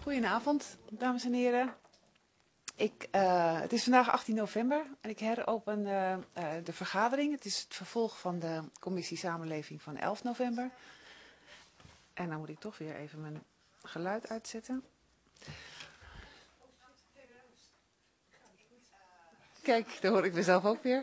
Goedenavond, dames en heren. Het is vandaag 18 november en ik heropen de vergadering. Het is het vervolg van de commissie Samenleving van 11 november. En dan moet ik toch weer even mijn geluid uitzetten. Kijk, daar hoor ik mezelf ook weer.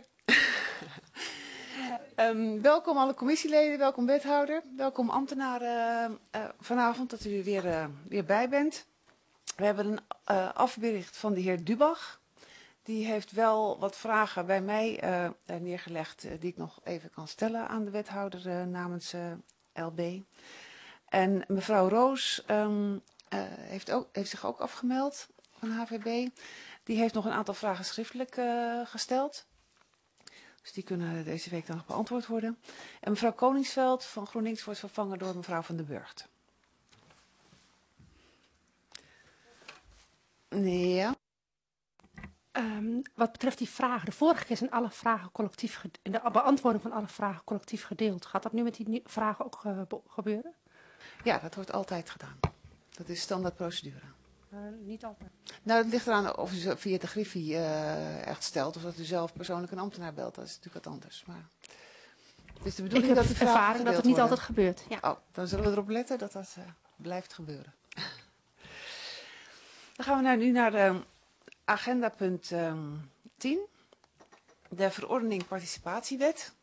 Welkom alle commissieleden, welkom wethouder, welkom ambtenaren vanavond dat u weer bij bent. We hebben een afbericht van de heer Dubach. Die heeft wel wat vragen bij mij neergelegd die ik nog even kan stellen aan de wethouder namens LB. En mevrouw Roos heeft zich ook afgemeld van HVB. Die heeft nog een aantal vragen schriftelijk gesteld. Dus die kunnen deze week dan nog beantwoord worden. En mevrouw Koningsveld van GroenLinks wordt vervangen door mevrouw Van den Burgt. Ja. Wat betreft die vragen, de vorige keer zijn alle vragen collectief, de beantwoording van alle vragen collectief gedeeld. Gaat dat nu met die vragen ook gebeuren? Ja, dat wordt altijd gedaan. Dat is standaard procedure. Niet altijd. Nou, het ligt eraan of u via de Griffie echt stelt of dat u zelf persoonlijk een ambtenaar belt. Dat is natuurlijk wat anders. Maar het is de bedoeling ik heb dat de vragen ervaring dat het niet altijd gebeurt. Ja. Oh, dan zullen we erop letten dat dat blijft gebeuren. Dan gaan we nu naar agenda punt 10. De verordening participatiewet.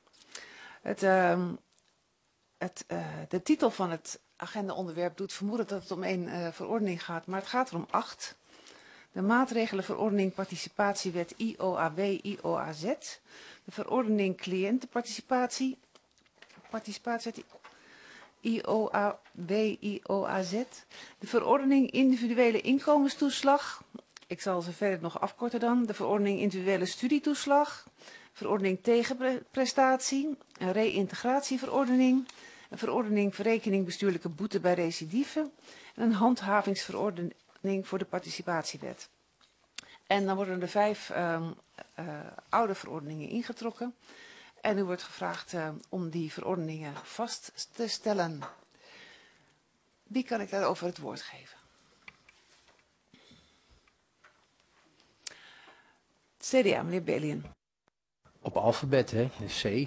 De titel van het agendaonderwerp doet vermoeden dat het om één verordening gaat, maar het gaat er om 8. De maatregelenverordening participatiewet IOAW-IOAZ. De verordening cliëntenparticipatie. Participatiewet IOAW-IOAZ. De verordening individuele inkomenstoeslag. Ik zal ze verder nog afkorten dan. De verordening individuele studietoeslag. Verordening tegenprestatie. Een reïntegratieverordening. Een verordening verrekening bestuurlijke boete bij recidive. En een handhavingsverordening voor de participatiewet. En dan worden er 5 oude verordeningen ingetrokken. En u wordt gevraagd om die verordeningen vast te stellen. Wie kan ik daarover het woord geven? CDA, meneer Belien. Op alfabet, hè? C.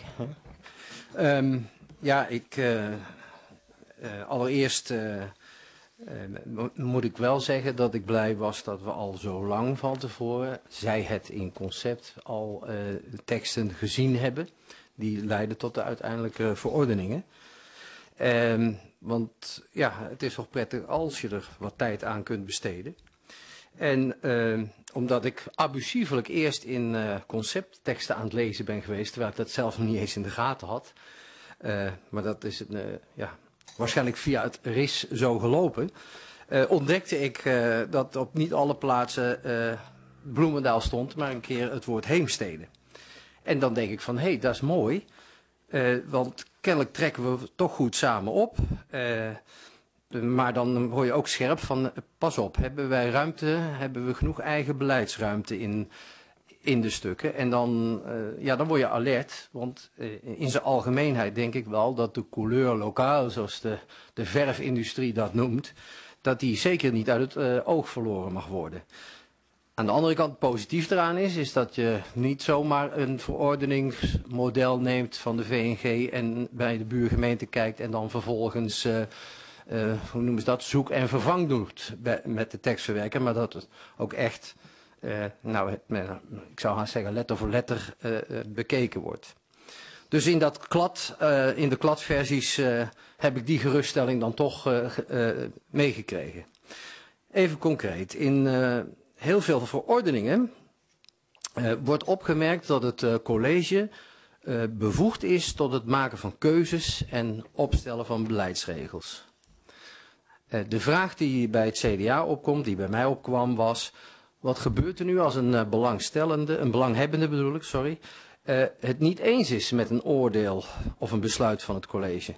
Allereerst moet ik wel zeggen dat ik blij was dat we al zo lang van tevoren, zij het in concept, al teksten gezien hebben. Die leiden tot de uiteindelijke verordeningen. Want ja, het is toch prettig als je er wat tijd aan kunt besteden. En omdat ik abusievelijk eerst in conceptteksten aan het lezen ben geweest, terwijl ik dat zelf nog niet eens in de gaten had. Maar dat is waarschijnlijk via het RIS zo gelopen. Ontdekte ik dat op niet alle plaatsen Bloemendaal stond, maar een keer het woord Heemstede. En dan denk ik van, hé, dat is mooi. Want kennelijk trekken we toch goed samen op. Maar dan hoor je ook scherp van, pas op, hebben wij ruimte, hebben we genoeg eigen beleidsruimte in de stukken. En dan word je alert, want in zijn algemeenheid denk ik wel dat de couleur lokaal, zoals de verfindustrie dat noemt, dat die zeker niet uit het oog verloren mag worden. Aan de andere kant, positief eraan is dat je niet zomaar een verordeningsmodel neemt van de VNG en bij de buurgemeente kijkt en dan vervolgens, hoe noemen ze dat, zoek en vervang doet met de tekstverwerker, maar dat het ook echt, ik zou gaan zeggen letter voor letter bekeken wordt. Dus in de kladversies heb ik die geruststelling dan toch meegekregen. Even concreet, in heel veel verordeningen wordt opgemerkt dat het college bevoegd is tot het maken van keuzes en opstellen van beleidsregels. De vraag die bij het CDA opkomt, die bij mij opkwam, was: wat gebeurt er nu als een belanghebbende bedoel ik, het niet eens is met een oordeel of een besluit van het college?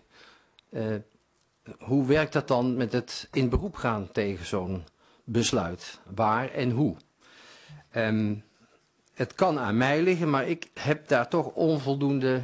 Hoe werkt dat dan met het in beroep gaan tegen zo'n besluit? Waar en hoe? Het kan aan mij liggen, maar ik heb daar toch onvoldoende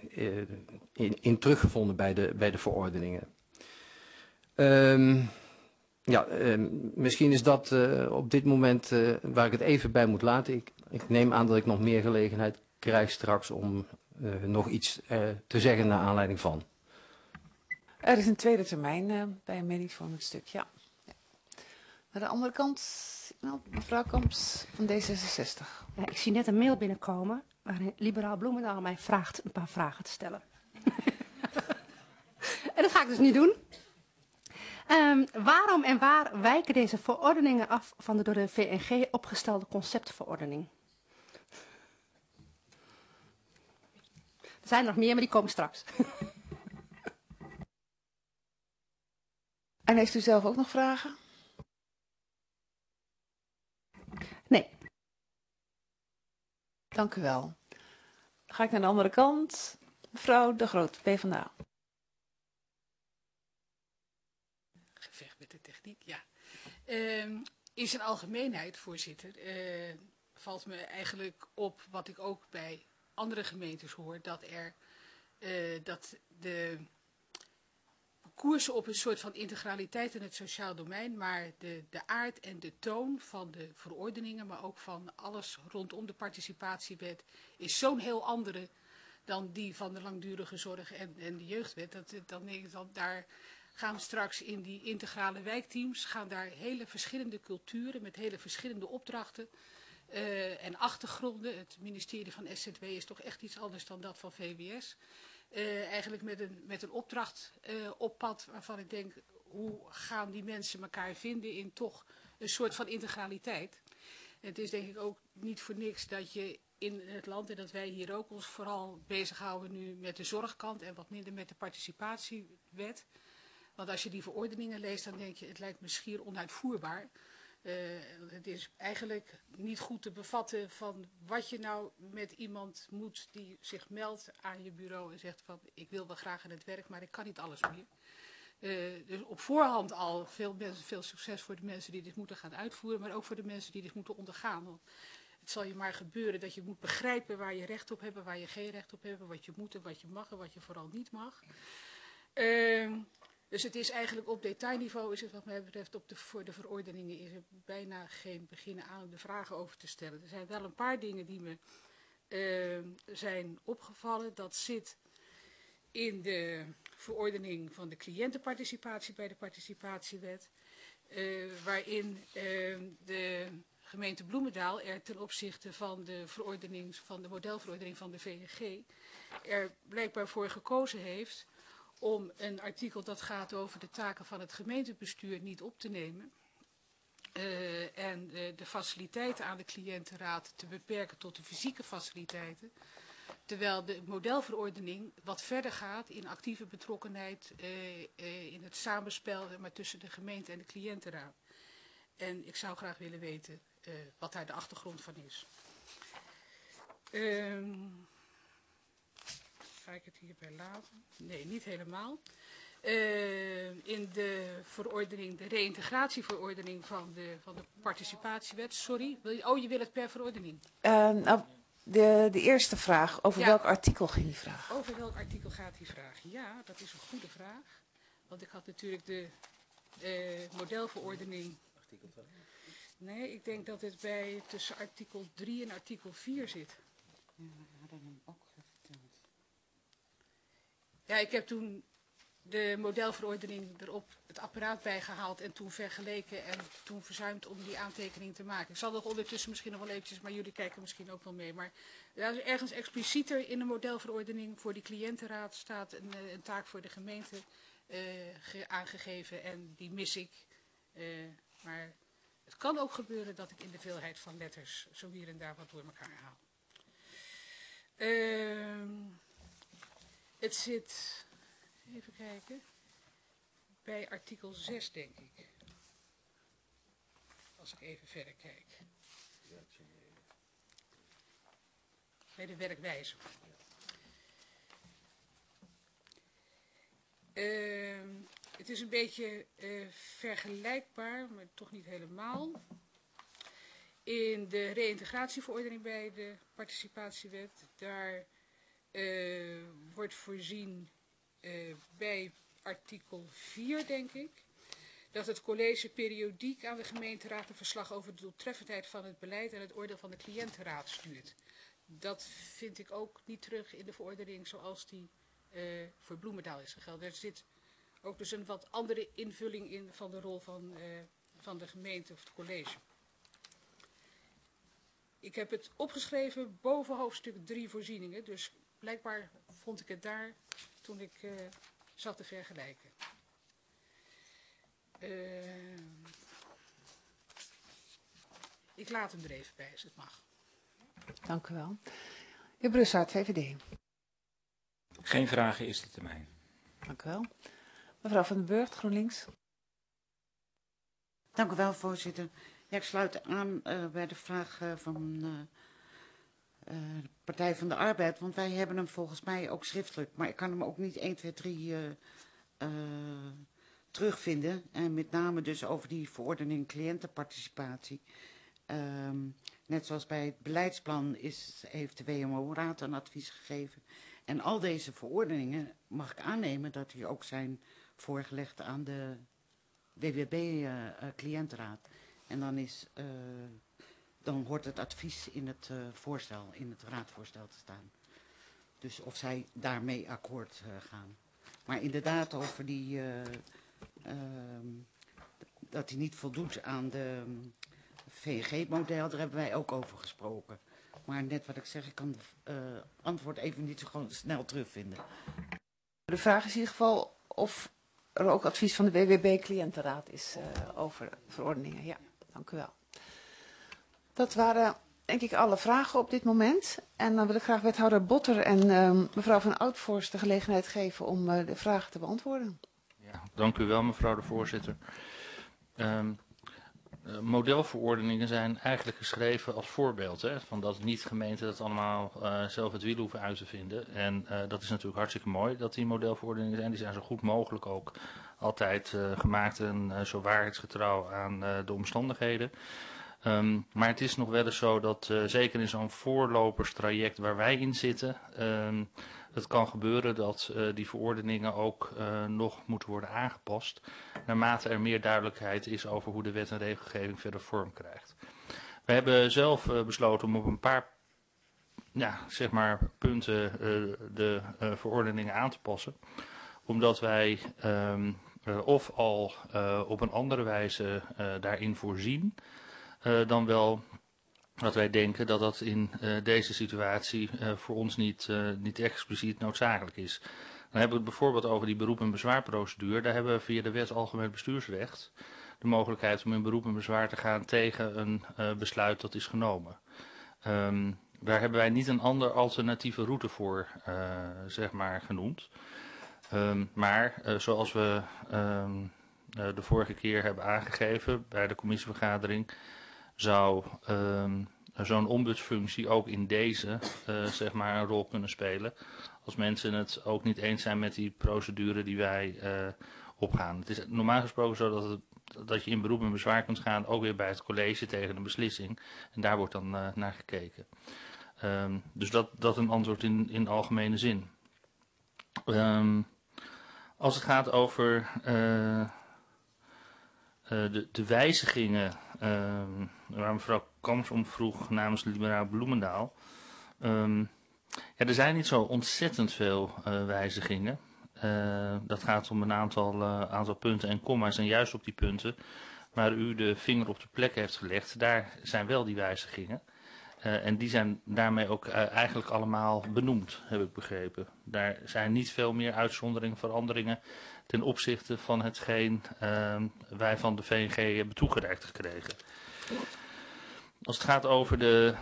in teruggevonden bij de verordeningen. Ja, misschien is dat op dit moment waar ik het even bij moet laten. Ik neem aan dat ik nog meer gelegenheid krijg straks om nog iets te zeggen naar aanleiding van. Er is een tweede termijn bij een medisch stuk, ja. Naar de andere kant, mevrouw Kamps van D66. Ja, ik zie net een mail binnenkomen waarin Liberaal Bloemendaal mij vraagt een paar vragen te stellen. En dat ga ik dus niet doen. Waarom en waar wijken deze verordeningen af van de door de VNG opgestelde conceptverordening? Er zijn er nog meer, maar die komen straks. En heeft u zelf ook nog vragen? Nee. Dank u wel. Dan ga ik naar de andere kant. Mevrouw De Groot, PvdA. Gevecht met de techniek, ja. In zijn algemeenheid, voorzitter, valt me eigenlijk op wat ik ook bij andere gemeentes hoor, dat de koersen op een soort van integraliteit in het sociaal domein, maar de aard en de toon van de verordeningen, maar ook van alles rondom de participatiewet, is zo'n heel andere dan die van de langdurige zorg en de jeugdwet. Dan denk ik dat daar gaan straks in die integrale wijkteams, gaan daar hele verschillende culturen met hele verschillende opdrachten en achtergronden. Het ministerie van SZW is toch echt iets anders dan dat van VWS. Eigenlijk met een opdracht op pad waarvan ik denk, hoe gaan die mensen elkaar vinden in toch een soort van integraliteit. En het is denk ik ook niet voor niks dat je in het land, en dat wij hier ook ons vooral bezighouden nu met de zorgkant en wat minder met de participatiewet. Want als je die verordeningen leest, dan denk je, het lijkt me schier onuitvoerbaar. Het is eigenlijk niet goed te bevatten van wat je nou met iemand moet die zich meldt aan je bureau en zegt van ik wil wel graag aan het werk, maar ik kan niet alles meer. Dus op voorhand al veel succes voor de mensen die dit moeten gaan uitvoeren, maar ook voor de mensen die dit moeten ondergaan. Want het zal je maar gebeuren dat je moet begrijpen waar je recht op hebt en waar je geen recht op hebt, wat je moet en wat je mag en wat je vooral niet mag. Dus het is eigenlijk op detailniveau, is het wat mij betreft, voor de verordeningen is er bijna geen beginnen aan om de vragen over te stellen. Er zijn wel een paar dingen die me zijn opgevallen. Dat zit in de verordening van de cliëntenparticipatie bij de participatiewet. Waarin de gemeente Bloemendaal er ten opzichte van de modelverordening van de VNG er blijkbaar voor gekozen heeft om een artikel dat gaat over de taken van het gemeentebestuur niet op te nemen. En de faciliteiten aan de cliëntenraad te beperken tot de fysieke faciliteiten. Terwijl de modelverordening wat verder gaat in actieve betrokkenheid in het samenspel maar tussen de gemeente en de cliëntenraad. En ik zou graag willen weten wat daar de achtergrond van is. Ga ik het hierbij laten? Nee, niet helemaal. In de verordening, de reïntegratieverordening van de participatiewet. Sorry, je wil het per verordening? Nou, de eerste vraag, over welk artikel ging die vraag? Over welk artikel gaat die vraag? Ja, dat is een goede vraag. Want ik had natuurlijk de modelverordening. Artikel 2? Nee, ik denk dat het tussen artikel 3 en artikel 4 zit. Ja, we hadden hem ook verteld. Ja, ik heb toen de modelverordening erop het apparaat bijgehaald en toen vergeleken en toen verzuimd om die aantekening te maken. Ik zal nog ondertussen misschien nog wel eventjes, maar jullie kijken misschien ook wel mee. Maar daar is ergens explicieter in de modelverordening voor die cliëntenraad staat een taak voor de gemeente aangegeven en die mis ik. Maar het kan ook gebeuren dat ik in de veelheid van letters zo hier en daar wat door elkaar haal. Het zit, even kijken, bij artikel 6 denk ik. Als ik even verder kijk. Bij de werkwijze. Het is een beetje vergelijkbaar, maar toch niet helemaal. In de reïntegratieverordening bij de participatiewet, daar wordt voorzien bij artikel 4, denk ik, dat het college periodiek aan de gemeenteraad een verslag over de doeltreffendheid van het beleid en het oordeel van de cliëntenraad stuurt. Dat vind ik ook niet terug in de verordening zoals die voor Bloemendaal is gegelden. Er zit ook dus een wat andere invulling in van de rol van de gemeente of het college. Ik heb het opgeschreven boven hoofdstuk 3 voorzieningen, dus blijkbaar vond ik het daar toen ik zat te vergelijken. Ik laat hem er even bij als het mag. Dank u wel. Heer Brussaert, VVD. Geen vragen, eerste termijn. Dank u wel. Mevrouw van den Burgt, GroenLinks. Dank u wel, voorzitter. Ja, ik sluit aan bij de vraag van de Partij van de Arbeid, want wij hebben hem volgens mij ook schriftelijk, maar ik kan hem ook niet 1, 2, 3 terugvinden. En met name dus over die verordening cliëntenparticipatie. Net zoals bij het beleidsplan heeft de WMO-raad een advies gegeven. En al deze verordeningen mag ik aannemen dat die ook zijn voorgelegd aan de WWB-cliëntenraad. En dan hoort het advies in het voorstel, in het raadvoorstel te staan. Dus of zij daarmee akkoord gaan. Maar inderdaad over die, dat hij niet voldoet aan de VNG-model, daar hebben wij ook over gesproken. Maar net wat ik zeg, ik kan het antwoord even niet zo gewoon snel terugvinden. De vraag is in ieder geval of er ook advies van de WWB-cliëntenraad is over verordeningen. Ja, dank u wel. Dat waren denk ik alle vragen op dit moment. En dan wil ik graag wethouder Botter en mevrouw van Oudvorst de gelegenheid geven om de vragen te beantwoorden. Ja, dank u wel, mevrouw de voorzitter. Modelverordeningen zijn eigenlijk geschreven als voorbeeld, hè, van dat niet gemeenten dat allemaal zelf het wiel hoeven uit te vinden. En dat is natuurlijk hartstikke mooi dat die modelverordeningen zijn. Die zijn zo goed mogelijk ook altijd gemaakt en zo waarheidsgetrouw aan de omstandigheden. Maar het is nog wel eens zo dat zeker in zo'n voorloperstraject waar wij in zitten, het kan gebeuren dat die verordeningen ook nog moeten worden aangepast, naarmate er meer duidelijkheid is over hoe de wet en regelgeving verder vorm krijgt. We hebben zelf besloten om op een paar zeg maar punten de verordeningen aan te passen, omdat wij of al op een andere wijze daarin voorzien, dan wel dat wij denken dat dat in deze situatie voor ons niet expliciet noodzakelijk is. Dan hebben we het bijvoorbeeld over die beroep- en bezwaarprocedure. Daar hebben we via de wet algemeen bestuursrecht de mogelijkheid om in beroep en bezwaar te gaan tegen een besluit dat is genomen. Daar hebben wij niet een andere alternatieve route voor zeg maar genoemd. Maar zoals we de vorige keer hebben aangegeven bij de commissievergadering, zou zo'n ombudsfunctie ook in deze zeg maar een rol kunnen spelen. Als mensen het ook niet eens zijn met die procedure die wij opgaan. Het is normaal gesproken zo dat je in beroep en bezwaar kunt gaan, ook weer bij het college tegen een beslissing. En daar wordt dan naar gekeken. Dus dat een antwoord in algemene zin. Als het gaat over de wijzigingen waar mevrouw Kams om vroeg namens Liberaal Bloemendaal. Er zijn niet zo ontzettend veel wijzigingen. Dat gaat om een aantal punten en komma's. En juist op die punten waar u de vinger op de plek heeft gelegd, daar zijn wel die wijzigingen. En die zijn daarmee ook eigenlijk allemaal benoemd, heb ik begrepen. Daar zijn niet veel meer uitzonderingen, veranderingen ten opzichte van hetgeen wij van de VNG hebben toegereikt gekregen. Als het gaat over de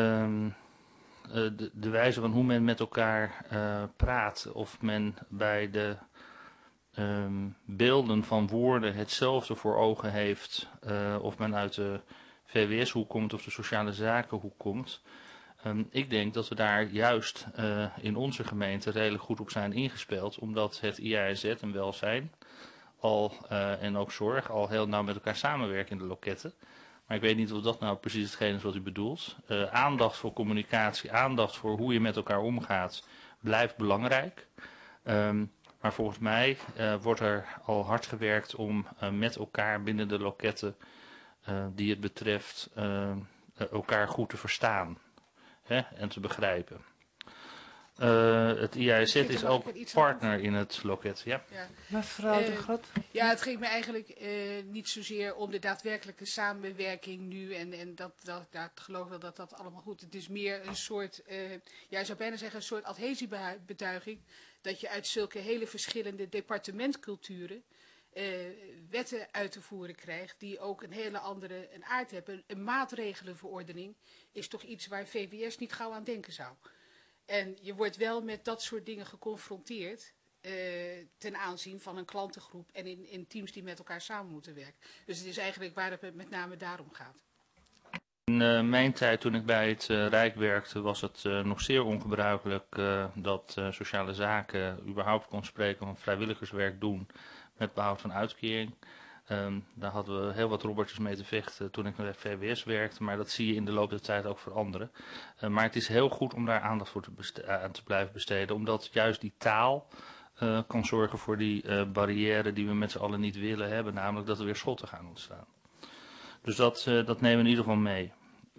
wijze van hoe men met elkaar praat, of men bij de beelden van woorden hetzelfde voor ogen heeft, of men uit de VWS-hoek komt of de sociale zakenhoek komt. Ik denk dat we daar juist in onze gemeente redelijk goed op zijn ingespeeld, omdat het IAZ en welzijn en ook zorg al heel nauw met elkaar samenwerken in de loketten. Maar ik weet niet of dat nou precies hetgeen is wat u bedoelt. Aandacht voor communicatie, aandacht voor hoe je met elkaar omgaat, blijft belangrijk. Maar volgens mij wordt er al hard gewerkt om met elkaar binnen de loketten die het betreft elkaar goed te verstaan, hè, en te begrijpen. Het IAZ is ook partner in het loket. Ja. Ja. Mevrouw de Groot. Ja, het ging me eigenlijk niet zozeer om de daadwerkelijke samenwerking nu en dat ik geloof wel dat dat allemaal goed is. Het is meer een soort, ja, ik zou bijna zeggen een soort adhesiebetuiging, dat je uit zulke hele verschillende departementculturen wetten uit te voeren krijgt die ook een hele andere aard hebben. Een maatregelenverordening is toch iets waar VWS niet gauw aan denken zou. En je wordt wel met dat soort dingen geconfronteerd ten aanzien van een klantengroep en in teams die met elkaar samen moeten werken. Dus het is eigenlijk waar het met name daarom gaat. In mijn tijd toen ik bij het Rijk werkte was het nog zeer ongebruikelijk dat sociale zaken überhaupt kon spreken van vrijwilligerswerk doen met behoud van uitkering. Daar hadden we heel wat robbertjes mee te vechten toen ik bij VWS werkte, maar dat zie je in de loop der tijd ook veranderen. Maar het is heel goed om daar aandacht voor aan te blijven besteden, omdat juist die taal kan zorgen voor die barrière die we met z'n allen niet willen hebben, namelijk dat er weer schotten gaan ontstaan. Dus dat nemen we in ieder geval mee.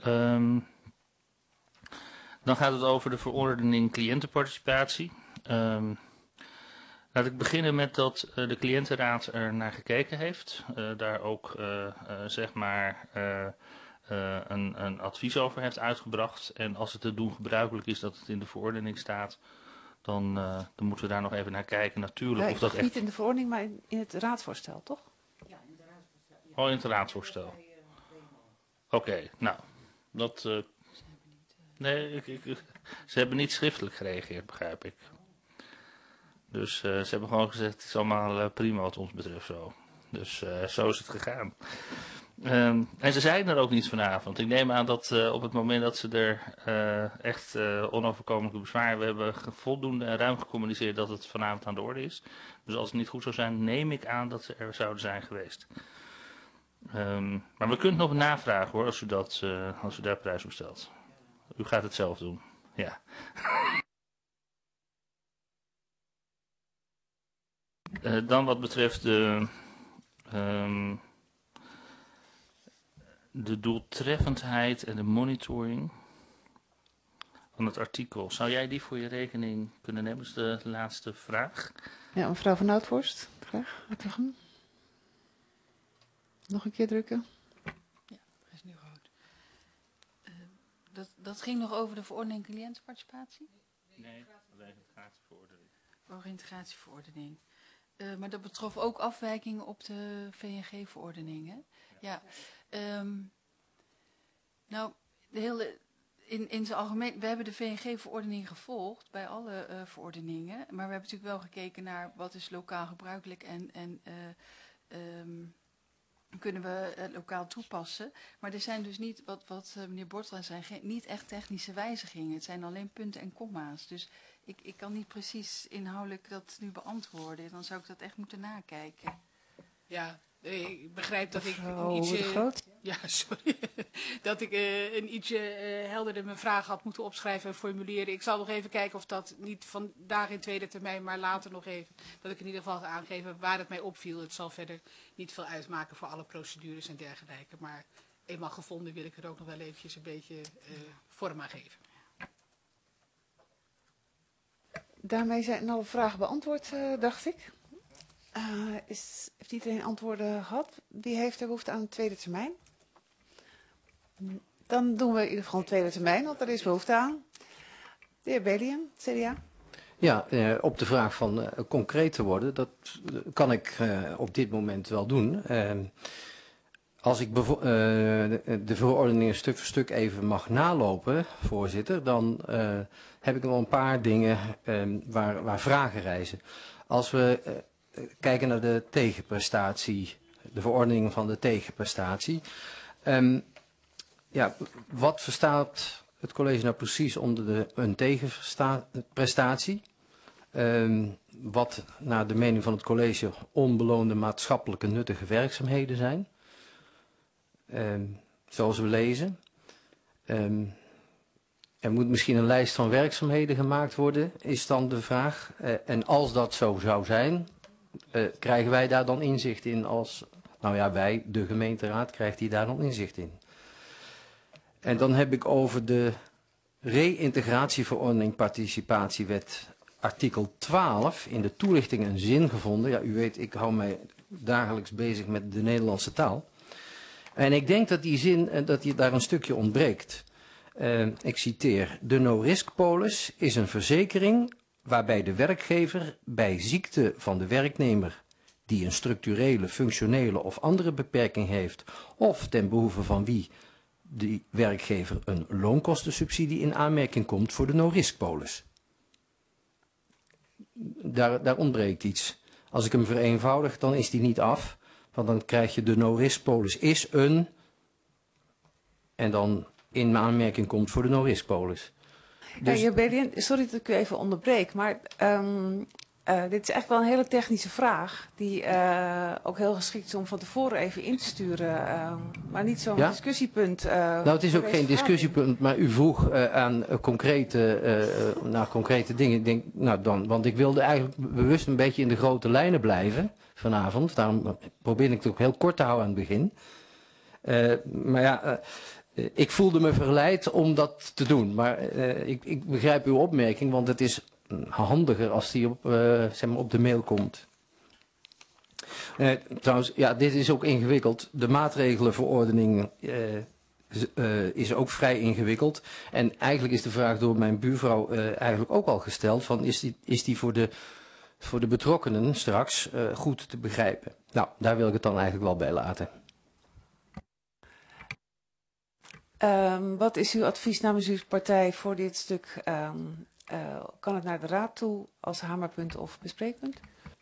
Dan gaat het over de verordening cliëntenparticipatie. Laat ik beginnen met dat de cliëntenraad er naar gekeken heeft. Daar ook zeg maar een advies over heeft uitgebracht. En als het te doen gebruikelijk is dat het in de verordening staat, dan moeten we daar nog even naar kijken. Natuurlijk, Ja, of dat echt... Niet in de verordening, maar in het raadsvoorstel, toch? Oh, in het raadsvoorstel. Oké, nou, dat... nee, ze hebben niet schriftelijk gereageerd, begrijp ik. Dus ze hebben gewoon gezegd, het is allemaal prima wat ons betreft zo. Dus zo is het gegaan. En ze zeiden er ook niets vanavond. Ik neem aan dat op het moment dat ze er echt onoverkomelijke bezwaar... We hebben voldoende en ruim gecommuniceerd dat het vanavond aan de orde is. Dus als het niet goed zou zijn, neem ik aan dat ze er zouden zijn geweest. Maar we kunnen nog navragen hoor, als u daar prijs op stelt. U gaat het zelf doen. Ja. Dan wat betreft de doeltreffendheid en de monitoring van het artikel. Zou jij die voor je rekening kunnen nemen? Dat is de laatste vraag. Ja, mevrouw van Oudvorst, graag. Nog een keer drukken. Ja, dat is nu rood. Dat ging nog over de verordening cliëntenparticipatie? Nee, reintegratieverordening. Oh, reintegratieverordening. Maar dat betrof ook afwijkingen op de VNG-verordening, hè? Ja. Nou, in zijn algemeen, we hebben de VNG-verordening gevolgd bij alle verordeningen. Maar we hebben natuurlijk wel gekeken naar wat is lokaal gebruikelijk en kunnen we lokaal toepassen. Maar er zijn dus niet, wat meneer Bortela zei, niet echt technische wijzigingen. Het zijn alleen punten en komma's. Dus ik kan niet precies inhoudelijk dat nu beantwoorden. Dan zou ik dat echt moeten nakijken. Ja, ik begrijp dat ik Mevrouw een ietsje... de Groot. Ja, sorry. Dat ik een ietsje helderder mijn vraag had moeten opschrijven en formuleren. Ik zal nog even kijken of dat niet vandaag in tweede termijn, maar later nog even. Dat ik in ieder geval ga aangeven waar het mij opviel. Het zal verder niet veel uitmaken voor alle procedures en dergelijke. Maar eenmaal gevonden wil ik er ook nog wel eventjes een beetje vorm aan geven. Daarmee zijn alle vragen beantwoord, dacht ik. Heeft iedereen antwoorden gehad? Wie heeft er behoefte aan een tweede termijn? Dan doen we in ieder geval een tweede termijn, want er is behoefte aan. De heer Bellium, CDA. Ja, op de vraag van concreet te worden, dat kan ik op dit moment wel doen. Als ik de verordeningen stuk voor stuk even mag nalopen, voorzitter, dan heb ik nog een paar dingen waar vragen rijzen. Als we kijken naar de tegenprestatie, de verordening van de tegenprestatie. Ja, wat verstaat het college nou precies onder een tegenprestatie? Wat naar de mening van het college onbeloonde maatschappelijke nuttige werkzaamheden zijn. Zoals we lezen. Er moet misschien een lijst van werkzaamheden gemaakt worden, is dan de vraag. En als dat zo zou zijn, krijgen wij daar dan inzicht in als... Nou ja, wij, de gemeenteraad, krijgt die daar dan inzicht in. En dan heb ik over de reïntegratieverordening participatiewet artikel 12 in de toelichting een zin gevonden. Ja, u weet, ik hou mij dagelijks bezig met de Nederlandse taal. En ik denk dat die zin, daar een stukje ontbreekt. Ik citeer: de no-risk-polis is een verzekering waarbij de werkgever bij ziekte van de werknemer die een structurele, functionele of andere beperking heeft, of ten behoeve van wie die werkgever een loonkostensubsidie in aanmerking komt voor de no-risk-polis. Daar ontbreekt iets. Als ik hem vereenvoudig, dan is die niet af, want dan krijg je de no-risk-polis is een, en dan in aanmerking komt voor de no-risk-polis. Dus... Ja, sorry dat ik u even onderbreek, maar dit is echt wel een hele technische vraag, die ook heel geschikt is om van tevoren even in te sturen, maar niet zo'n discussiepunt. Nou, het is ook geen discussiepunt, maar u vroeg aan naar concrete dingen. Ik denk, nou dan, want ik wilde eigenlijk bewust een beetje in de grote lijnen blijven vanavond. Daarom probeer ik het ook heel kort te houden aan het begin. Maar ja, ik voelde me verleid om dat te doen. Maar ik begrijp uw opmerking, want het is handiger als die op de mail komt. Trouwens, ja, dit is ook ingewikkeld. De maatregelenverordening is ook vrij ingewikkeld. En eigenlijk is de vraag door mijn buurvrouw eigenlijk ook al gesteld van is die voor de betrokkenen straks goed te begrijpen. Nou, daar wil ik het dan eigenlijk wel bij laten. Wat is uw advies namens uw partij voor dit stuk? Kan het naar de raad toe als hamerpunt of bespreekpunt?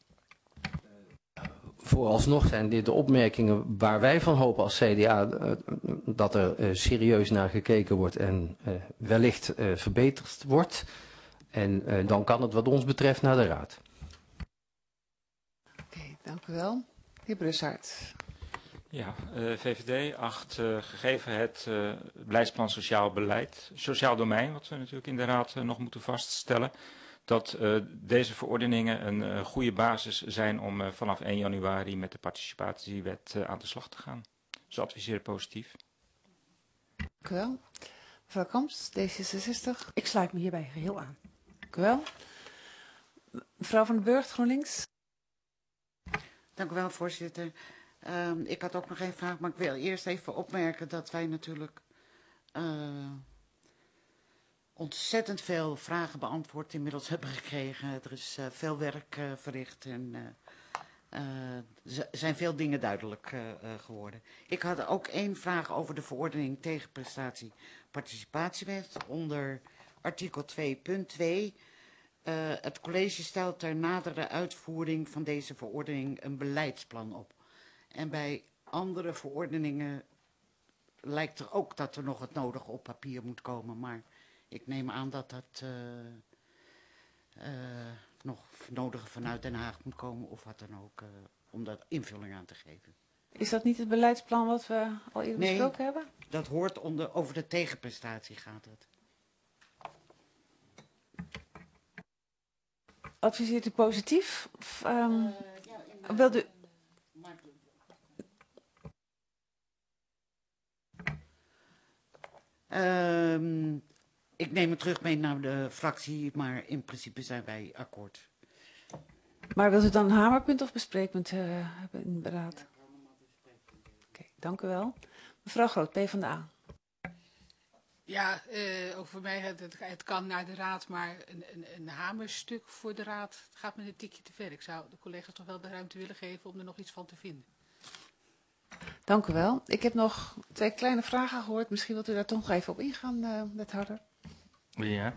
Vooralsnog zijn dit de opmerkingen waar wij van hopen als CDA dat er serieus naar gekeken wordt en wellicht verbeterd wordt. En dan kan het wat ons betreft naar de raad. Oké, dank u wel. Heer Brussaert. Ja, VVD acht gegeven het beleidsplan sociaal domein, wat we natuurlijk in de raad nog moeten vaststellen, dat deze verordeningen een goede basis zijn om vanaf 1 januari met de participatiewet aan de slag te gaan. Dus adviseren positief. Dank u wel. Mevrouw Kamps, D66. Ik sluit me hierbij geheel aan. Dank u wel. Mevrouw van den Burgt, GroenLinks. Dank u wel, voorzitter. Ik had ook nog een vraag, maar ik wil eerst even opmerken dat wij natuurlijk ontzettend veel vragen beantwoord inmiddels hebben gekregen. Er is veel werk verricht en zijn veel dingen duidelijk geworden. Ik had ook één vraag over de verordening tegenprestatie participatiewet onder artikel 2.2. Het college stelt ter nadere uitvoering van deze verordening een beleidsplan op. En bij andere verordeningen lijkt er ook dat er nog het nodige op papier moet komen. Maar ik neem aan dat dat nog nodige vanuit Den Haag moet komen of wat dan ook, om daar invulling aan te geven. Is dat niet het beleidsplan wat we al eerder besproken hebben? Dat hoort over de tegenprestatie gaat het. Adviseert u positief? Of, wilt u... Ik neem het terug mee naar de fractie, maar in principe zijn wij akkoord. Maar wilt u dan een hamerpunt of bespreekpunt hebben in de raad? Oké, dank u wel. Mevrouw Groot, PvdA. Ja, ook voor mij, het kan naar de raad, maar een hamerstuk voor de raad gaat me een tikje te ver. Ik zou de collega's toch wel de ruimte willen geven om er nog iets van te vinden. Dank u wel. Ik heb nog 2 kleine vragen gehoord. Misschien wilt u daar toch nog even op ingaan, wethouder. Ja.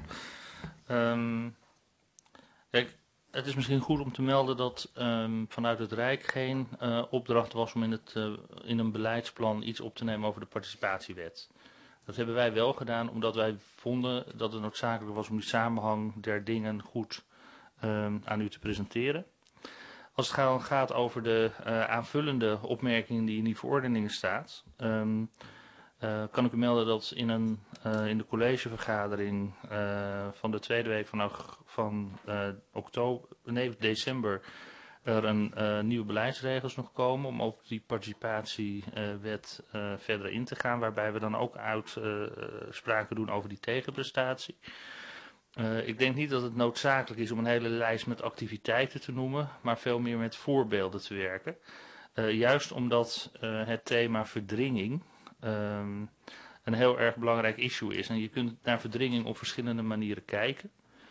Kijk, het is misschien goed om te melden dat vanuit het Rijk geen opdracht was om in een beleidsplan iets op te nemen over de participatiewet. Dat hebben wij wel gedaan omdat wij vonden dat het noodzakelijk was om die samenhang der dingen goed aan u te presenteren. Als het gaat over de aanvullende opmerkingen die in die verordeningen staat, kan ik u melden dat in de collegevergadering van de tweede week van december er een nieuwe beleidsregels nog komen om op die participatiewet verder in te gaan, waarbij we dan ook uitspraken doen over die tegenprestatie. Ik denk niet dat het noodzakelijk is om een hele lijst met activiteiten te noemen, maar veel meer met voorbeelden te werken. Juist omdat het thema verdringing een heel erg belangrijk issue is. En je kunt naar verdringing op verschillende manieren kijken.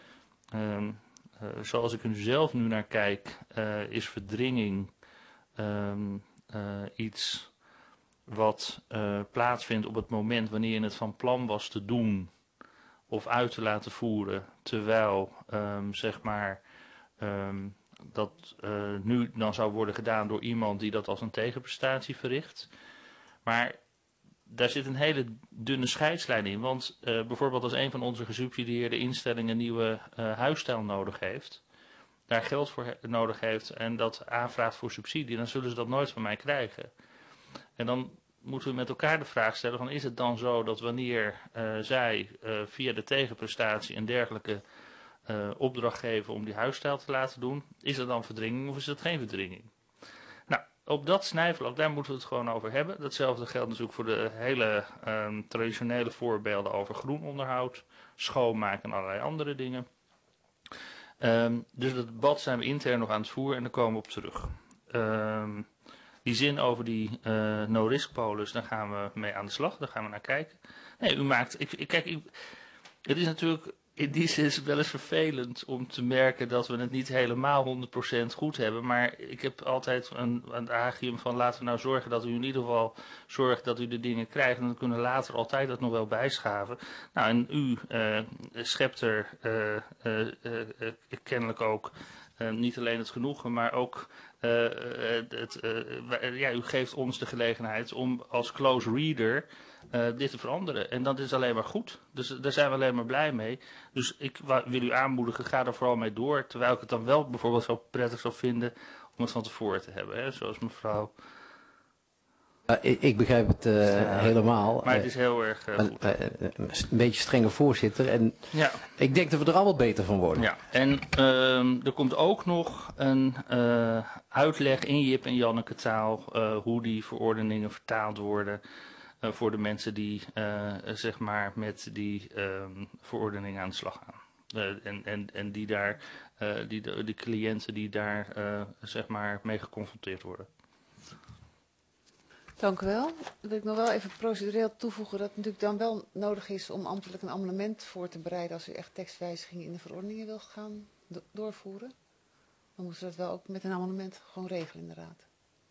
Zoals ik er zelf nu naar kijk, is verdringing iets wat plaatsvindt op het moment wanneer je het van plan was te doen of uit te laten voeren, terwijl dat nu dan zou worden gedaan door iemand die dat als een tegenprestatie verricht. Maar daar zit een hele dunne scheidslijn in, want bijvoorbeeld als een van onze gesubsidieerde instellingen een nieuwe huisstijl nodig heeft, daar geld voor nodig heeft en dat aanvraagt voor subsidie, dan zullen ze dat nooit van mij krijgen. En dan moeten we met elkaar de vraag stellen van, is het dan zo dat wanneer zij via de tegenprestatie een dergelijke opdracht geven om die huisstijl te laten doen, is dat dan verdringing of is dat geen verdringing? Nou, op dat snijvlak, daar moeten we het gewoon over hebben. Datzelfde geldt natuurlijk voor de hele traditionele voorbeelden over groenonderhoud, schoonmaken en allerlei andere dingen. Dus dat debat zijn we intern nog aan het voeren en daar komen we op terug. Die zin over die no-risk polis, daar gaan we mee aan de slag, daar gaan we naar kijken. Nee, u maakt, het is natuurlijk in die zin wel eens vervelend om te merken dat we het niet helemaal 100% goed hebben. Maar ik heb altijd een agium van laten we nou zorgen dat u in ieder geval zorgt dat u de dingen krijgt. En dan kunnen we later altijd dat nog wel bijschaven. Nou, en u schept er kennelijk ook niet alleen het genoegen, maar ook u geeft ons de gelegenheid om als close reader dit te veranderen. En dat is alleen maar goed. Dus daar zijn we alleen maar blij mee. Dus ik wil u aanmoedigen, ga er vooral mee door. Terwijl ik het dan wel bijvoorbeeld zo prettig zou vinden om het van tevoren te hebben. Hè? Zoals mevrouw. Ik begrijp het helemaal. Maar het is heel erg goed. Een beetje strenge voorzitter. En ja. Ik denk dat we er allemaal beter van worden. Ja. En er komt ook nog een uitleg in Jip en Janneke taal hoe die verordeningen vertaald worden. Voor de mensen die zeg maar met die verordening aan de slag gaan. En die daar, die cliënten die daar zeg maar mee geconfronteerd worden. Dank u wel. Dan wil ik nog wel even procedureel toevoegen dat het natuurlijk dan wel nodig is om ambtelijk een amendement voor te bereiden als u echt tekstwijzigingen in de verordeningen wil gaan doorvoeren. Dan moeten we dat wel ook met een amendement gewoon regelen inderdaad.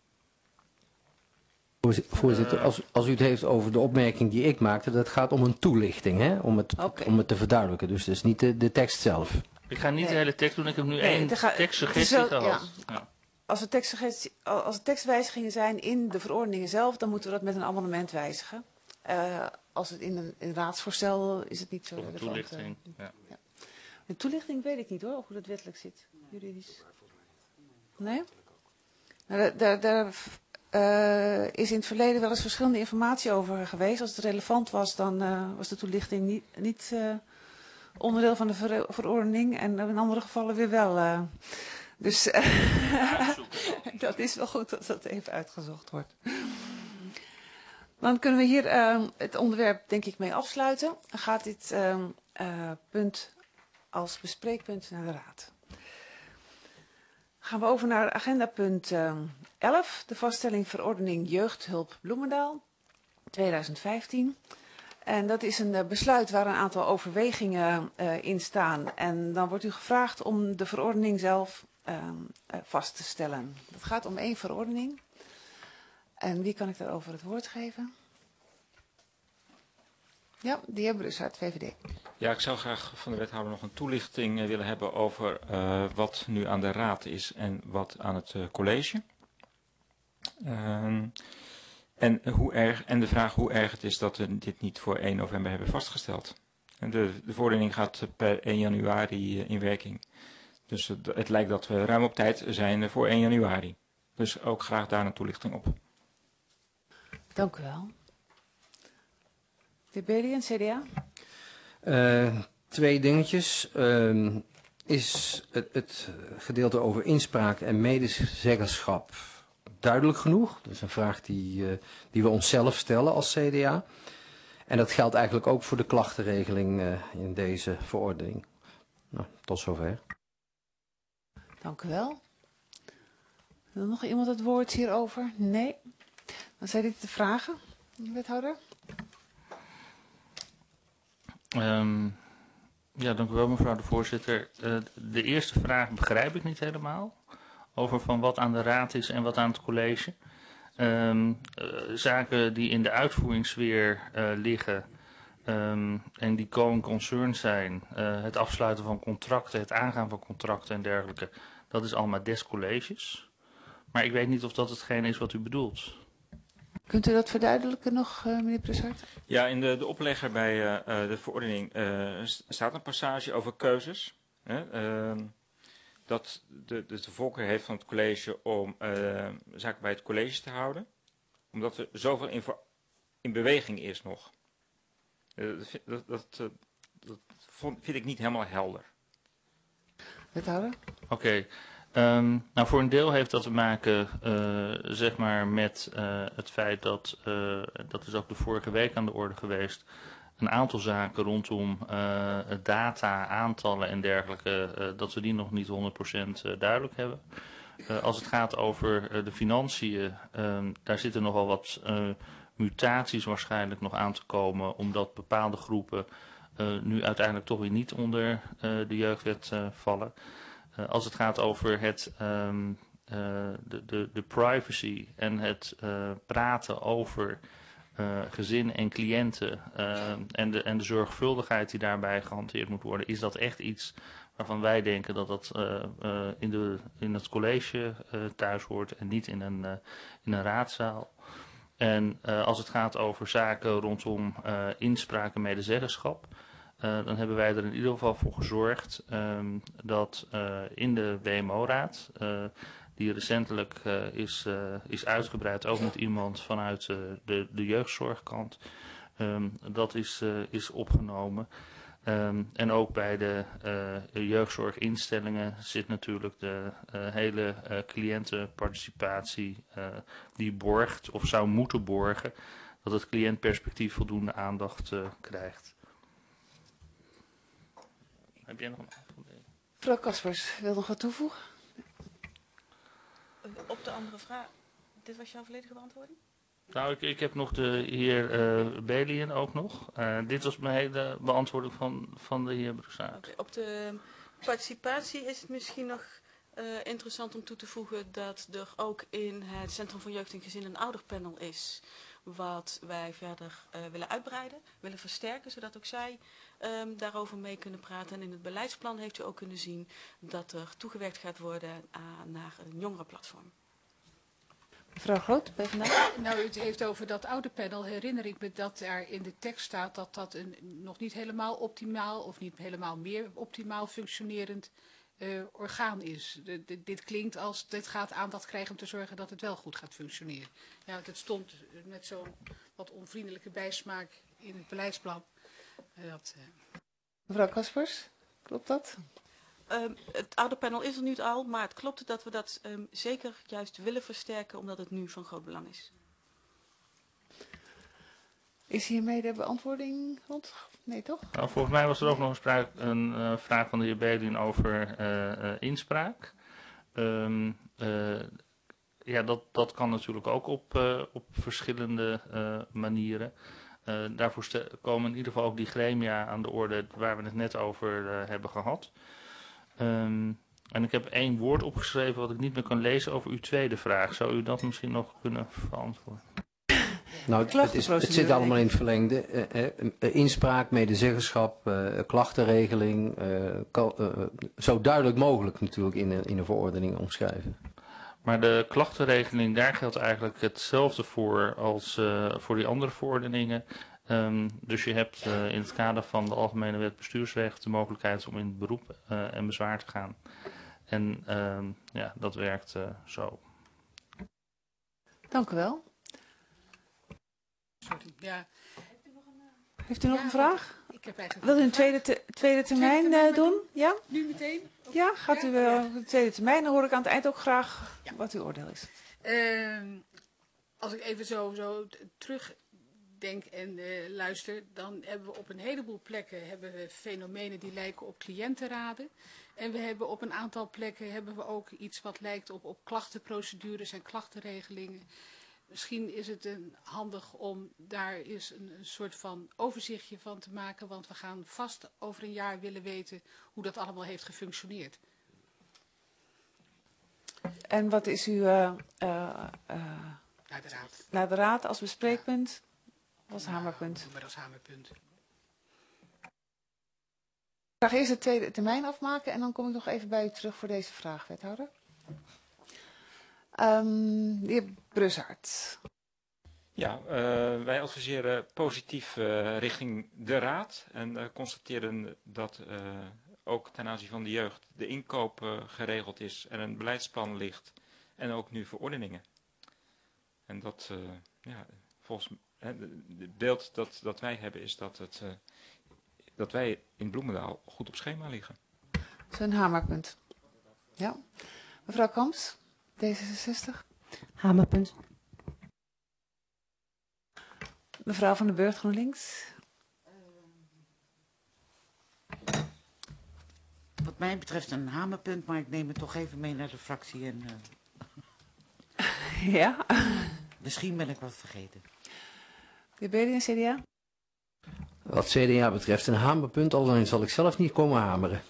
Voorzitter, als u het heeft over de opmerking die ik maakte, dat gaat om een toelichting, hè? Om het te verduidelijken. Dus het is niet de tekst zelf. Ik ga niet de hele tekst doen, ik heb nu één tekstsuggestie gehad. Ja. Als er tekstwijzigingen zijn in de verordeningen zelf, dan moeten we dat met een amendement wijzigen. Als het in een raadsvoorstel is het niet zo. Een toelichting. Ja. De toelichting weet ik niet hoor, hoe dat wettelijk zit. Juridisch. Nee? Nou, daar is in het verleden wel eens verschillende informatie over geweest. Als het relevant was, dan was de toelichting niet onderdeel van de verordening. En in andere gevallen weer wel. Dus dat is wel goed dat dat even uitgezocht wordt. Dan kunnen we hier het onderwerp denk ik mee afsluiten. Dan gaat dit punt als bespreekpunt naar de raad. Gaan we over naar agendapunt 11. De vaststelling verordening jeugdhulp Bloemendaal 2015. En dat is een besluit waar een aantal overwegingen in staan. En dan wordt u gevraagd om de verordening zelf vast te stellen. Het gaat om 1 verordening. En wie kan ik daarover het woord geven? Ja, de heer Brus uit VVD. Ja, ik zou graag van de wethouder nog een toelichting willen hebben over wat nu aan de raad is en wat aan het college. En de vraag hoe erg het is dat we dit niet voor 1 november hebben vastgesteld. En de verordening gaat per 1 januari in werking. Dus het lijkt dat we ruim op tijd zijn voor 1 januari. Dus ook graag daar een toelichting op. Dank u wel. De Belien, CDA. Twee dingetjes. Is het gedeelte over inspraak en medezeggenschap duidelijk genoeg? Dat is een vraag die we onszelf stellen als CDA. En dat geldt eigenlijk ook voor de klachtenregeling in deze verordening. Nou, tot zover. Dank u wel. Wil nog iemand het woord hierover? Nee. Dan zijn dit de vragen, wethouder. Ja, dank u wel mevrouw de voorzitter. De eerste vraag begrijp ik niet helemaal. Over van wat aan de raad is en wat aan het college. Zaken die in de uitvoeringssfeer liggen en die going concern zijn. Het afsluiten van contracten, het aangaan van contracten en dergelijke. Dat is allemaal des colleges. Maar ik weet niet of dat hetgeen is wat u bedoelt. Kunt u dat verduidelijken nog, meneer Pressart? Ja, in de oplegger bij de verordening staat een passage over keuzes. Dat de voorkeur heeft van het college om zaken bij het college te houden. Omdat er zoveel in beweging is nog. Dat vind ik niet helemaal helder. Wethouder? Oké. Nou, voor een deel heeft dat te maken zeg maar met het feit dat, dat is ook de vorige week aan de orde geweest, een aantal zaken rondom data, aantallen en dergelijke, dat we die nog niet 100% duidelijk hebben. Als het gaat over de financiën, daar zitten nogal wat mutaties waarschijnlijk nog aan te komen, omdat bepaalde groepen nu uiteindelijk toch weer niet onder de jeugdwet vallen. Als het gaat over de privacy en het praten over gezinnen en cliënten en de zorgvuldigheid die daarbij gehanteerd moet worden, is dat echt iets waarvan wij denken dat dat in het college thuis hoort en niet in een raadzaal. En als het gaat over zaken rondom inspraak en medezeggenschap, dan hebben wij er in ieder geval voor gezorgd dat in de WMO-raad, die recentelijk is uitgebreid, ook met iemand vanuit de jeugdzorgkant, dat is opgenomen. En ook bij de jeugdzorginstellingen zit natuurlijk de hele cliëntenparticipatie die borgt of zou moeten borgen dat het cliëntperspectief voldoende aandacht krijgt. Heb jij nog een aanvulling? Mevrouw Kaspers, wil nog wat toevoegen? Op de andere vraag. Dit was jouw volledige beantwoording? Nou, ik heb nog de heer Belien ook nog. Dit was mijn hele beantwoording van de heer Broussaert. Okay, op de participatie is het misschien nog interessant om toe te voegen dat er ook in het Centrum voor Jeugd en Gezin een ouderpanel is. Wat wij verder willen uitbreiden, willen versterken, zodat ook zij daarover mee kunnen praten. En in het beleidsplan heeft u ook kunnen zien dat er toegewerkt gaat worden naar een jongerenplatform. Mevrouw Groot, PvdA. Nou, u het heeft over dat oude panel. Herinner ik me dat daar in de tekst staat dat dat een nog niet helemaal optimaal of niet helemaal meer optimaal functionerend orgaan is. Dit klinkt als, dit gaat aandacht krijgen om te zorgen dat het wel goed gaat functioneren. Ja, dat stond met zo'n wat onvriendelijke bijsmaak in het beleidsplan. Mevrouw Kaspers, klopt dat? Het oude panel is er nu al, maar het klopt dat we dat zeker juist willen versterken, omdat het nu van groot belang is. Is hiermee de beantwoording rond? Nee, toch? Nou, volgens mij was er ook nog een vraag van de heer Belien over inspraak. Ja, dat kan natuurlijk ook op verschillende manieren. Daarvoor komen in ieder geval ook die gremia aan de orde waar we het net over hebben gehad. En ik heb 1 woord opgeschreven wat ik niet meer kan lezen over uw tweede vraag. Zou u dat misschien nog kunnen verantwoorden? Nou, het zit allemaal in het verlengde. Inspraak, medezeggenschap, klachtenregeling. Zo duidelijk mogelijk natuurlijk in een verordening omschrijven. Maar de klachtenregeling, daar geldt eigenlijk hetzelfde voor als voor die andere verordeningen. Dus je hebt in het kader van de Algemene Wet Bestuursrecht de mogelijkheid om in beroep en bezwaar te gaan. En ja, dat werkt zo. Dank u wel. Ja. Heeft u nog Ja, een vraag? Ik heb eigenlijk Wil u een nog tweede termijn termijn doen? Ja? nu meteen? Of- Ja, gaat u de tweede termijn? Dan hoor ik aan het eind ook graag wat uw oordeel is. Als ik even zo terugdenk en luister, dan hebben we op een heleboel plekken hebben we fenomenen die lijken op cliëntenraden. En we hebben op een aantal plekken hebben we ook iets wat lijkt op klachtenprocedures en klachtenregelingen. Misschien is het handig om daar eens een soort van overzichtje van te maken, want we gaan vast over een jaar willen weten hoe dat allemaal heeft gefunctioneerd. En wat is uw Naar de raad. naar de raad als bespreekpunt? Als hamerpunt. Doe maar als hamerpunt. Ik ga eerst de tweede termijn afmaken en dan kom ik nog even bij u terug voor deze vraag, wethouder. De heer Brussaert. Ja, wij adviseren positief richting de raad en constateren dat ook ten aanzien van de jeugd de inkoop geregeld is en een beleidsplan ligt en ook nu verordeningen. En dat, volgens het beeld dat wij hebben is dat wij in Bloemendaal goed op schema liggen. Dat is een hamerpunt. Ja. Mevrouw Kamps, D66. Hamerpunt. Mevrouw van den Burgt, GroenLinks. Wat mij betreft een hamerpunt, maar ik neem het toch even mee naar de fractie. En Ja. misschien ben ik wat vergeten. De Beli en CDA. Wat CDA betreft een hamerpunt, alleen zal ik zelf niet komen hameren.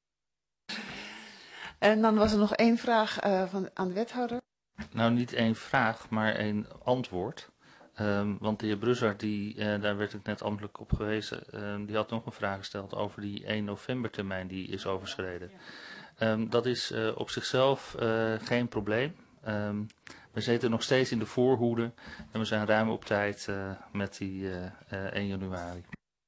En dan was er nog één vraag aan de wethouder. Nou, niet één vraag, maar één antwoord. Want de heer Brussaert, daar werd ik net ambtelijk op gewezen, die had nog een vraag gesteld over die 1 november termijn die is overschreden. Dat is op zichzelf geen probleem. We zitten nog steeds in de voorhoede en we zijn ruim op tijd met die 1 januari.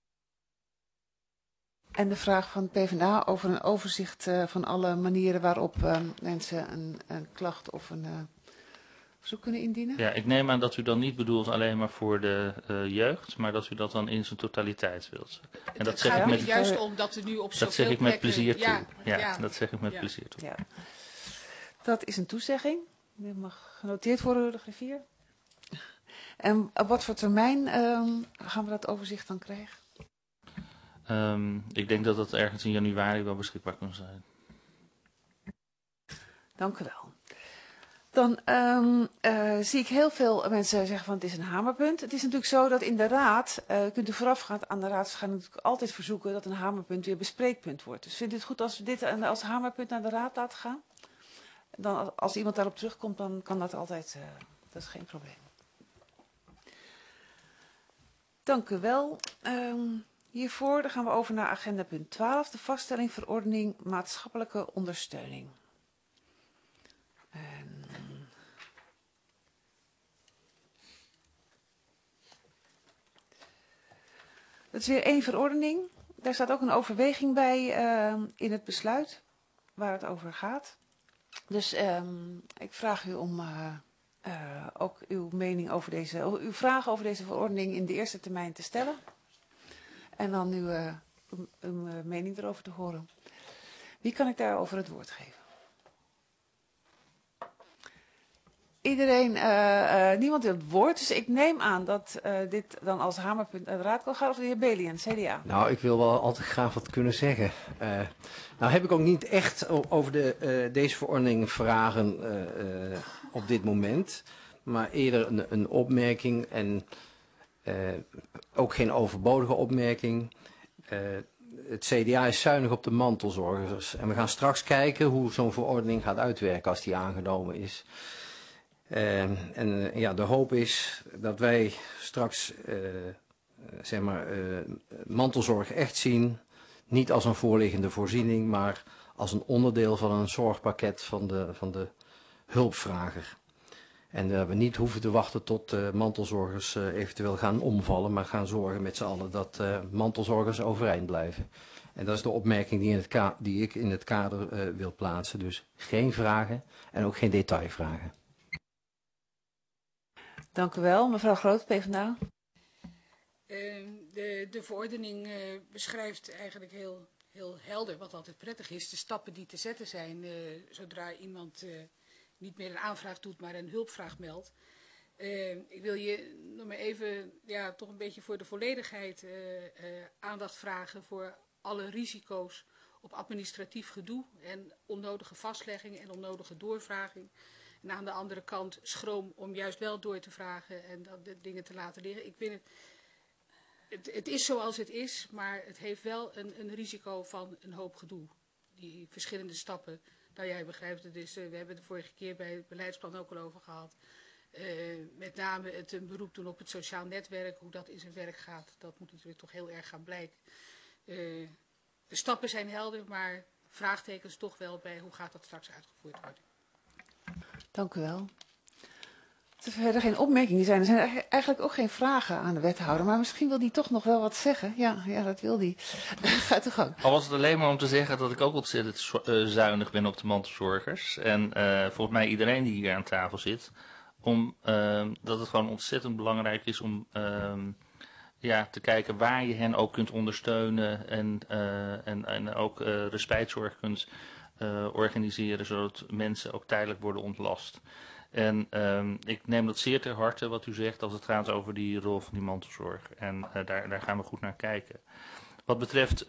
En de vraag van PvdA over een overzicht van alle manieren waarop mensen een klacht of een verzoek kunnen indienen. Ja, ik neem aan dat u dan niet bedoelt alleen maar voor de jeugd, maar dat u dat dan in zijn totaliteit wilt. En dat zeg ik met juist omdat we nu op zoveel dat zeg ik met plekken- plezier toe. Ja, Ja, dat zeg ik met plezier toe. Ja. Dat is een toezegging. Die mag genoteerd worden door de griffier. En op wat voor termijn gaan we dat overzicht dan krijgen? Ik denk dat dat ergens in januari wel beschikbaar kan zijn. Dank u wel. Dan zie ik heel veel mensen zeggen van het is een hamerpunt. Het is natuurlijk zo dat in de raad, kunt u voorafgaand aan de raadsvergadering natuurlijk altijd verzoeken dat een hamerpunt weer bespreekpunt wordt. Dus vindt u het goed als we dit als hamerpunt naar de raad laten gaan? Dan, als iemand daarop terugkomt, dan kan dat altijd, dat is geen probleem. Dank u wel. Hiervoor dan gaan we over naar agenda punt 12, de vaststelling verordening maatschappelijke ondersteuning. Het is weer één verordening. Daar staat ook een overweging bij in het besluit waar het over gaat. Dus ik vraag u om ook uw mening over uw vragen over deze verordening in de eerste termijn te stellen. En dan uw mening erover te horen. Wie kan ik daarover het woord geven? Iedereen, niemand wil het woord, dus ik neem aan dat dit dan als hamerpunt naar de raad kan gaan. Of de heer Belian, CDA. Nou, ik wil wel altijd graag wat kunnen zeggen. Nou heb ik ook niet echt over deze verordening vragen op dit moment. Maar eerder een opmerking en ook geen overbodige opmerking. Het CDA is zuinig op de mantelzorgers. En we gaan straks kijken hoe zo'n verordening gaat uitwerken als die aangenomen is. De hoop is dat wij straks mantelzorg echt zien, niet als een voorliggende voorziening, maar als een onderdeel van een zorgpakket van de hulpvrager. En dat we niet hoeven te wachten tot mantelzorgers eventueel gaan omvallen, maar gaan zorgen met z'n allen dat mantelzorgers overeind blijven. En dat is de opmerking die ik in het kader wil plaatsen. Dus geen vragen en ook geen detailvragen. Dank u wel. Mevrouw Groot, PvdA. De verordening beschrijft eigenlijk heel helder, wat altijd prettig is, de stappen die te zetten zijn zodra iemand niet meer een aanvraag doet, maar een hulpvraag meldt. Ik wil je nog maar even, toch een beetje voor de volledigheid aandacht vragen voor alle risico's op administratief gedoe en onnodige vastlegging en onnodige doorvraging. En aan de andere kant schroom om juist wel door te vragen en dat de dingen te laten liggen. Ik vind het is zoals het is, maar het heeft wel een risico van een hoop gedoe. Die verschillende stappen, nou jij begrijpt het dus, we hebben het de vorige keer bij het beleidsplan ook al over gehad. Met name het een beroep doen op het sociaal netwerk, hoe dat in zijn werk gaat, dat moet natuurlijk toch heel erg gaan blijken. De stappen zijn helder, maar vraagtekens toch wel bij hoe gaat dat straks uitgevoerd worden. Dank u wel. Als er verder geen opmerkingen zijn, er zijn eigenlijk ook geen vragen aan de wethouder, maar misschien wil die toch nog wel wat zeggen. Ja, dat wil die. Gaat de gang. Al was het alleen maar om te zeggen dat ik ook ontzettend zuinig ben op de mantelzorgers. En volgens mij iedereen die hier aan tafel zit, dat het gewoon ontzettend belangrijk is om te kijken waar je hen ook kunt ondersteunen en ook respijtzorg kunt organiseren, zodat mensen ook tijdelijk worden ontlast. En ik neem dat zeer ter harte wat u zegt als het gaat over die rol van die mantelzorg. En daar gaan we goed naar kijken. Wat betreft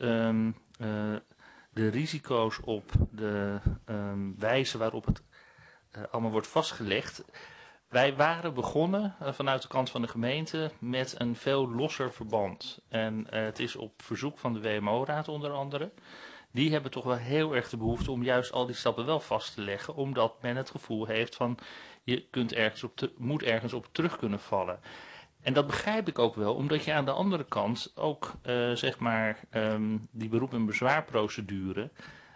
de risico's op de wijze waarop het allemaal wordt vastgelegd. Wij waren begonnen vanuit de kant van de gemeente met een veel losser verband. En het is op verzoek van de WMO-raad onder andere. Die hebben toch wel heel erg de behoefte om juist al die stappen wel vast te leggen. Omdat men het gevoel heeft van je kunt moet ergens op terug kunnen vallen. En dat begrijp ik ook wel, omdat je aan de andere kant ook die beroep- en bezwaarprocedure,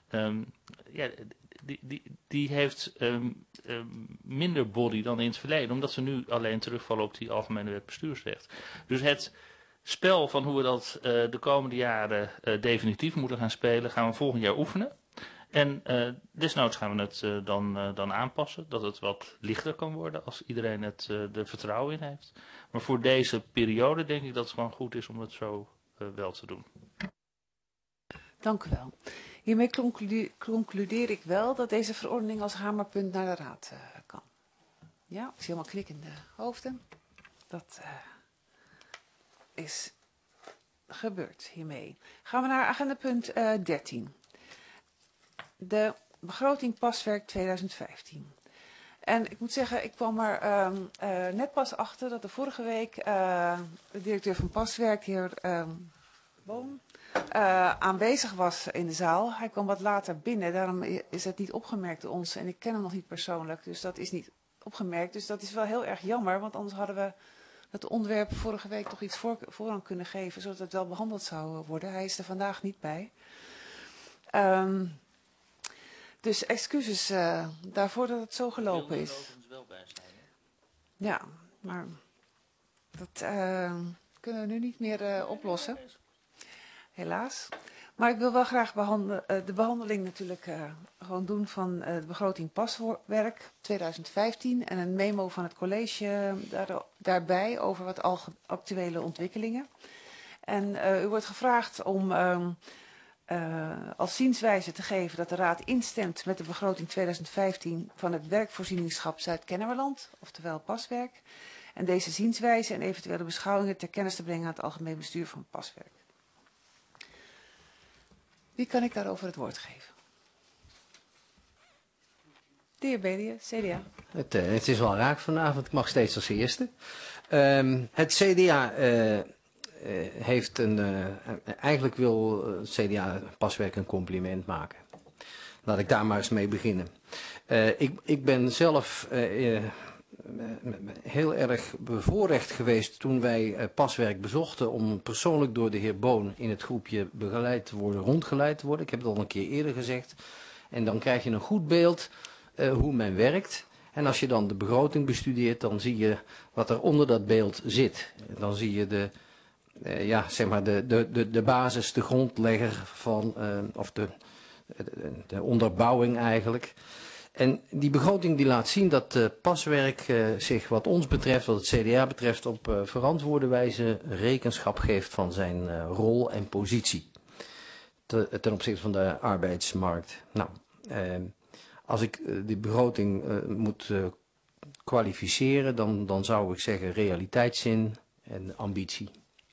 die heeft minder body dan in het verleden, omdat ze nu alleen terugvallen op die algemene wet bestuursrecht. Dus het spel van hoe we dat de komende jaren definitief moeten gaan spelen, gaan we volgend jaar oefenen. En desnoods gaan we het dan aanpassen, dat het wat lichter kan worden als iedereen er vertrouwen in heeft. Maar voor deze periode denk ik dat het gewoon goed is om het zo wel te doen. Dank u wel. Hiermee concludeer ik wel dat deze verordening als hamerpunt naar de raad kan. Ja, ik zie helemaal knikkende hoofden. Dat is gebeurd hiermee. Gaan we naar agendapunt 13. De begroting paswerk 2015. En ik moet zeggen, ik kwam er net pas achter dat de vorige week de directeur van paswerk, de heer Boom, aanwezig was in de zaal. Hij kwam wat later binnen, daarom is het niet opgemerkt door ons. En ik ken hem nog niet persoonlijk, dus dat is niet opgemerkt. Dus dat is wel heel erg jammer, want anders hadden we het onderwerp vorige week toch iets voorrang kunnen geven, zodat het wel behandeld zou worden. Hij is er vandaag niet bij. Dus excuses daarvoor dat het zo gelopen is. Wel bij zijn, hè? Ja, maar dat kunnen we nu niet meer oplossen. Helaas. Maar ik wil wel graag de behandeling natuurlijk gewoon doen van de begroting paswerk 2015 en een memo van het college daarbij over wat actuele ontwikkelingen. En u wordt gevraagd om als zienswijze te geven dat de Raad instemt met de begroting 2015 van het werkvoorzieningschap Zuid-Kennemerland, oftewel paswerk. En deze zienswijze en eventuele beschouwingen ter kennis te brengen aan het algemeen bestuur van paswerk. Wie kan ik daarover het woord geven? De heer Belia, CDA. Het is wel raak vanavond, ik mag steeds als eerste. Het CDA heeft eigenlijk wil het CDA paswerk een compliment maken. Laat ik daar maar eens mee beginnen. Ik ben zelf heel erg bevoorrecht geweest toen wij paswerk bezochten om persoonlijk door de heer Boon in het groepje rondgeleid te worden. Ik heb het al een keer eerder gezegd. En dan krijg je een goed beeld hoe men werkt. En als je dan de begroting bestudeert, dan zie je wat er onder dat beeld zit. Dan zie je de basis, de grondlegger van, of de onderbouwing eigenlijk. En die begroting die laat zien dat Paswerk zich wat ons betreft, wat het CDA betreft, op verantwoorde wijze rekenschap geeft van zijn rol en positie ten opzichte van de arbeidsmarkt. Nou, als ik die begroting moet kwalificeren, dan zou ik zeggen realiteitszin en ambitie.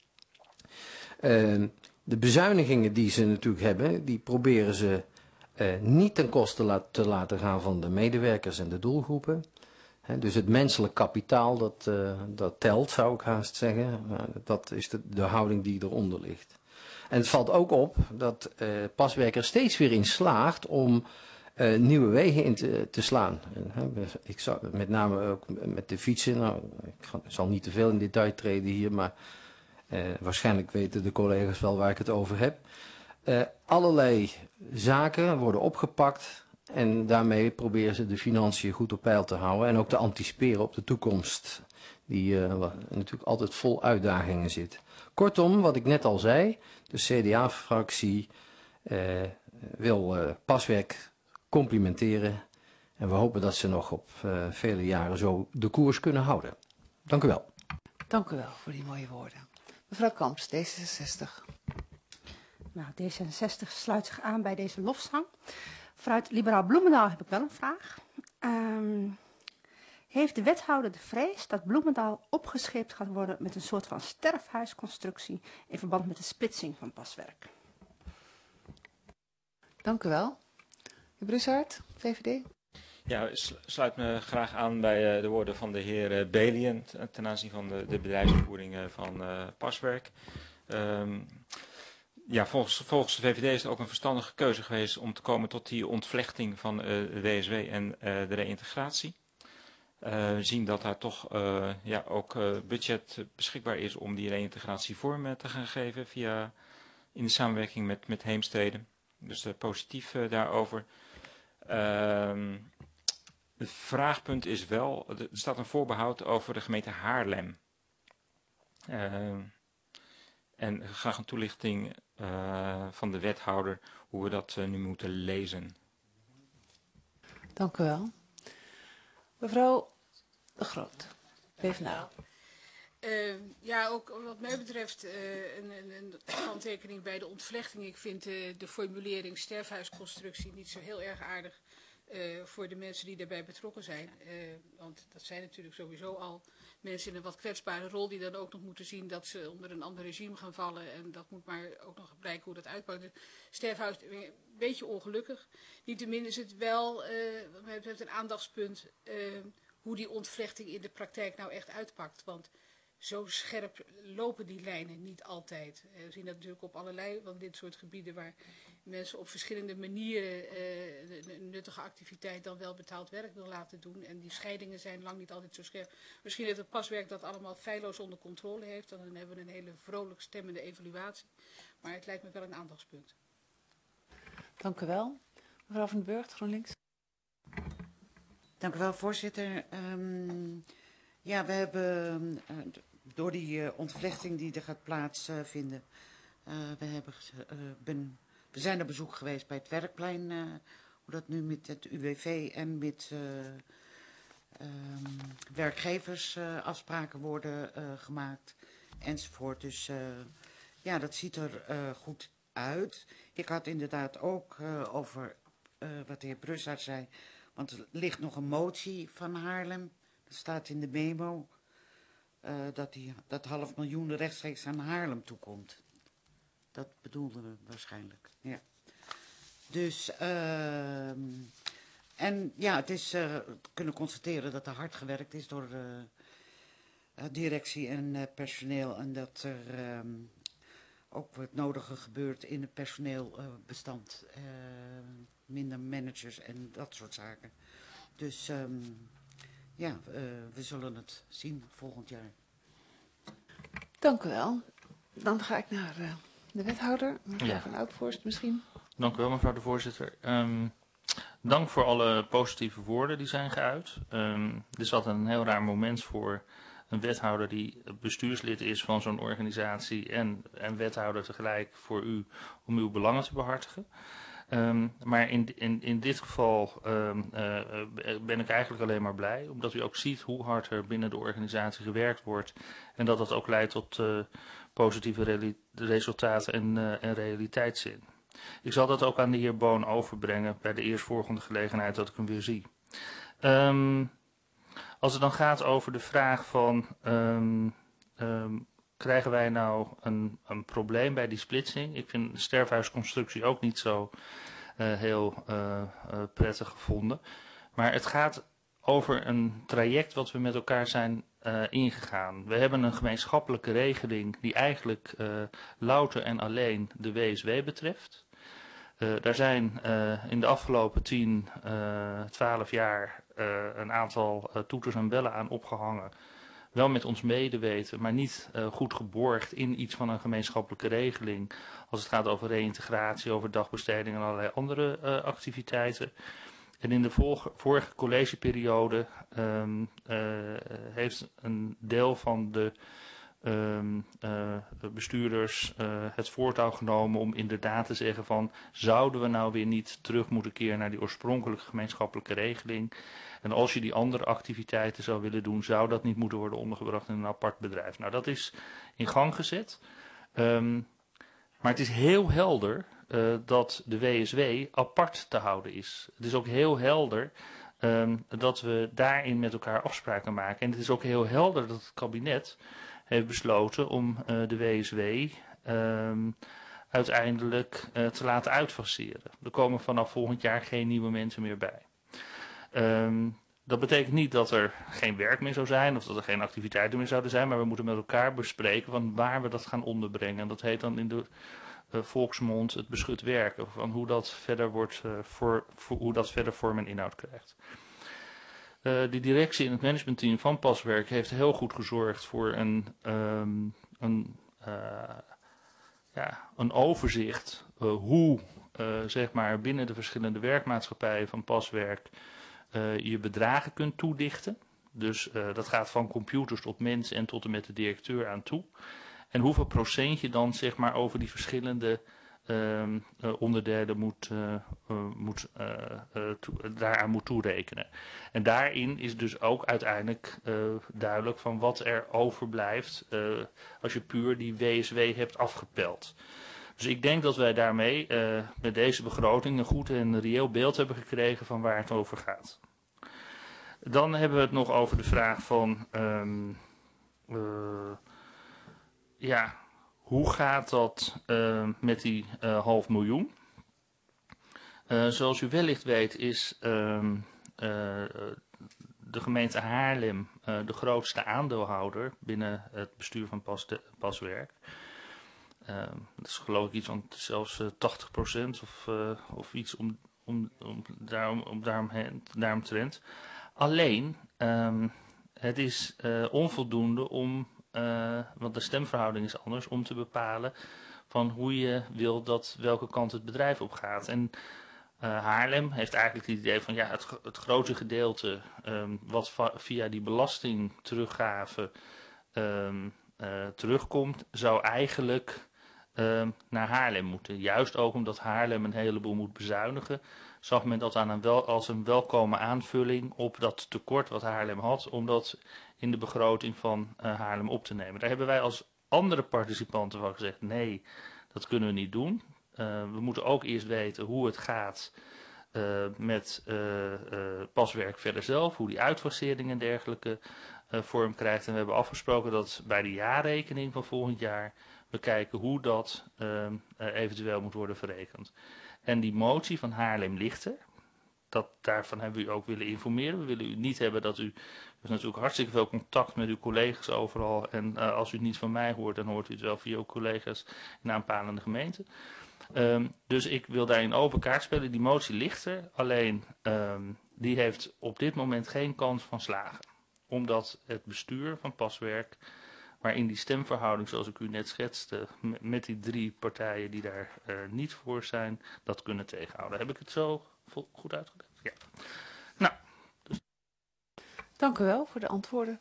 De bezuinigingen die ze natuurlijk hebben, die proberen ze niet ten koste te laten gaan van de medewerkers en de doelgroepen. Dus het menselijk kapitaal, dat telt, zou ik haast zeggen. Dat is de houding die eronder ligt. En het valt ook op dat Paswerk er steeds weer in slaagt om nieuwe wegen in te slaan. Ik zou, met name ook met de fietsen, nou, ik zal niet te veel in detail treden hier, maar waarschijnlijk weten de collega's wel waar ik het over heb. Allerlei zaken worden opgepakt en daarmee proberen ze de financiën goed op peil te houden en ook te anticiperen op de toekomst, die natuurlijk altijd vol uitdagingen zit. Kortom, wat ik net al zei, de CDA-fractie wil Paswerk complimenteren en we hopen dat ze nog op vele jaren zo de koers kunnen houden. Dank u wel. Dank u wel voor die mooie woorden. Mevrouw Kamps, D66. Nou, D66 sluit zich aan bij deze lofzang. Vanuit Liberaal Bloemendaal heb ik wel een vraag. Heeft de wethouder de vrees dat Bloemendaal opgescheept gaat worden met een soort van sterfhuisconstructie in verband met de splitsing van Paswerk? Dank u wel. Heer Brussard, VVD. Ja, sluit me graag aan bij de woorden van de heer Belien ten aanzien van de bedrijfsvoering van Paswerk. Ja, volgens de VVD is het ook een verstandige keuze geweest om te komen tot die ontvlechting van de WSW en de reïntegratie. We zien dat daar toch ook budget beschikbaar is om die reïntegratie vorm te gaan geven in de samenwerking met Heemstede. Dus positief daarover. Het vraagpunt is wel, er staat een voorbehoud over de gemeente Haarlem. En graag een toelichting van de wethouder hoe we dat nu moeten lezen. Dank u wel. Mevrouw De Groot, PvdA. Ja, ook wat mij betreft een handtekening bij de ontvlechting. Ik vind de formulering sterfhuisconstructie niet zo heel erg aardig voor de mensen die daarbij betrokken zijn. Want dat zijn natuurlijk sowieso al mensen in een wat kwetsbare rol die dan ook nog moeten zien dat ze onder een ander regime gaan vallen. En dat moet maar ook nog blijken hoe dat uitpakt. Dus sterfhuis, een beetje ongelukkig. Niettemin is het wel, wat mij betreft, een aandachtspunt hoe die ontvlechting in de praktijk nou echt uitpakt. Want zo scherp lopen die lijnen niet altijd. We zien dat natuurlijk op allerlei van dit soort gebieden waar mensen op verschillende manieren een nuttige activiteit dan wel betaald werk wil laten doen. En die scheidingen zijn lang niet altijd zo scherp. Misschien dat het Paswerk dat allemaal feilloos onder controle heeft. Dan hebben we een hele vrolijk stemmende evaluatie. Maar het lijkt me wel een aandachtspunt. Dank u wel. Mevrouw van den Burgt, GroenLinks. Dank u wel, voorzitter. Ja, we hebben door die ontvlechting die er gaat plaatsvinden, we zijn op bezoek geweest bij het werkplein, hoe dat nu met het UWV en met werkgevers afspraken worden gemaakt enzovoort. Dus ja, dat ziet er goed uit. Ik had inderdaad ook over wat de heer Brussard zei, want er ligt nog een motie van Haarlem. Dat staat in de memo dat 500.000 rechtstreeks aan Haarlem toekomt. Dat bedoelden we waarschijnlijk, ja. Dus, en ja, het is kunnen constateren dat er hard gewerkt is door directie en personeel. En dat er ook het nodige gebeurt in het personeelbestand. Minder managers en dat soort zaken. Dus ja, we zullen het zien volgend jaar. Dank u wel. Dan ga ik naar de wethouder, mevrouw Van Oudvorst misschien. Dank u wel, mevrouw de voorzitter. Dank voor alle positieve woorden die zijn geuit. Dit is altijd een heel raar moment voor een wethouder die bestuurslid is van zo'n organisatie en wethouder tegelijk voor u om uw belangen te behartigen. Maar in dit geval ben ik eigenlijk alleen maar blij, omdat u ook ziet hoe hard er binnen de organisatie gewerkt wordt en dat dat ook leidt tot positieve resultaten en realiteitszin. Ik zal dat ook aan de heer Boon overbrengen bij de eerstvolgende gelegenheid dat ik hem weer zie. Als het dan gaat over de vraag van krijgen wij nou een probleem bij die splitsing? Ik vind de sterfhuisconstructie ook niet zo heel prettig gevonden. Maar het gaat over een traject wat we met elkaar zijn ingegaan. We hebben een gemeenschappelijke regeling die eigenlijk louter en alleen de WSW betreft. Daar zijn in de afgelopen 10, 12 jaar een aantal toeters en bellen aan opgehangen. Wel met ons medeweten, maar niet goed geborgd in iets van een gemeenschappelijke regeling. Als het gaat over reïntegratie, over dagbesteding en allerlei andere activiteiten. En in de vorige collegeperiode heeft een deel van de bestuurders het voortouw genomen om inderdaad te zeggen van, zouden we nou weer niet terug moeten keren naar die oorspronkelijke gemeenschappelijke regeling? En als je die andere activiteiten zou willen doen, zou dat niet moeten worden ondergebracht in een apart bedrijf. Nou, dat is in gang gezet. Maar het is heel helder dat de WSW apart te houden is. Het is ook heel helder dat we daarin met elkaar afspraken maken. En het is ook heel helder dat het kabinet heeft besloten om de WSW uiteindelijk te laten uitfaseren. Er komen vanaf volgend jaar geen nieuwe mensen meer bij. Dat betekent niet dat er geen werk meer zou zijn of dat er geen activiteiten meer zouden zijn, maar we moeten met elkaar bespreken van waar we dat gaan onderbrengen. En dat heet dan in de volksmond het beschut werken, van hoe dat verder wordt, hoe dat verder vorm en inhoud krijgt. De directie en het managementteam van Paswerk heeft heel goed gezorgd voor een overzicht hoe zeg maar binnen de verschillende werkmaatschappijen van Paswerk je bedragen kunt toedichten. Dus dat gaat van computers tot mensen en tot en met de directeur aan toe. En hoeveel procent je dan zeg maar over die verschillende onderdelen daaraan moet toerekenen. En daarin is dus ook uiteindelijk duidelijk van wat er overblijft als je puur die WSW hebt afgepeld. Dus ik denk dat wij daarmee met deze begroting een goed en reëel beeld hebben gekregen van waar het over gaat. Dan hebben we het nog over de vraag van hoe gaat dat met die 500.000? Zoals u wellicht weet is de gemeente Haarlem de grootste aandeelhouder binnen het bestuur van Paswerk. Dat is geloof ik iets van zelfs 80% of iets daaromtrent. Alleen, het is onvoldoende om, want de stemverhouding is anders, om te bepalen van hoe je wil dat welke kant het bedrijf op gaat. En Haarlem heeft eigenlijk het idee van ja, het grote gedeelte wat via die belastingteruggave terugkomt, zou eigenlijk naar Haarlem moeten. Juist ook omdat Haarlem een heleboel moet bezuinigen, zag men dat als een welkome aanvulling op dat tekort wat Haarlem had, om dat in de begroting van Haarlem op te nemen. Daar hebben wij als andere participanten van gezegd, nee, dat kunnen we niet doen. We moeten ook eerst weten hoe het gaat met Paswerk verder zelf, hoe die uitfasering en dergelijke vorm krijgt. En we hebben afgesproken dat bij de jaarrekening van volgend jaar we kijken hoe dat eventueel moet worden verrekend. En die motie van Haarlem ligt er. Daarvan hebben we u ook willen informeren. We willen u niet hebben dat u heeft natuurlijk hartstikke veel contact met uw collega's overal. En als u het niet van mij hoort, dan hoort u het wel via uw collega's in aanpalende gemeenten. Dus ik wil daarin open kaart spelen. Die motie ligt er. Alleen die heeft op dit moment geen kans van slagen. Omdat het bestuur van Paswerk, waarin die stemverhouding zoals ik u net schetste, met die 3 partijen die daar niet voor zijn, dat kunnen tegenhouden. Heb ik het zo goed uitgelegd? Ja. Nou. Dus. Dank u wel voor de antwoorden.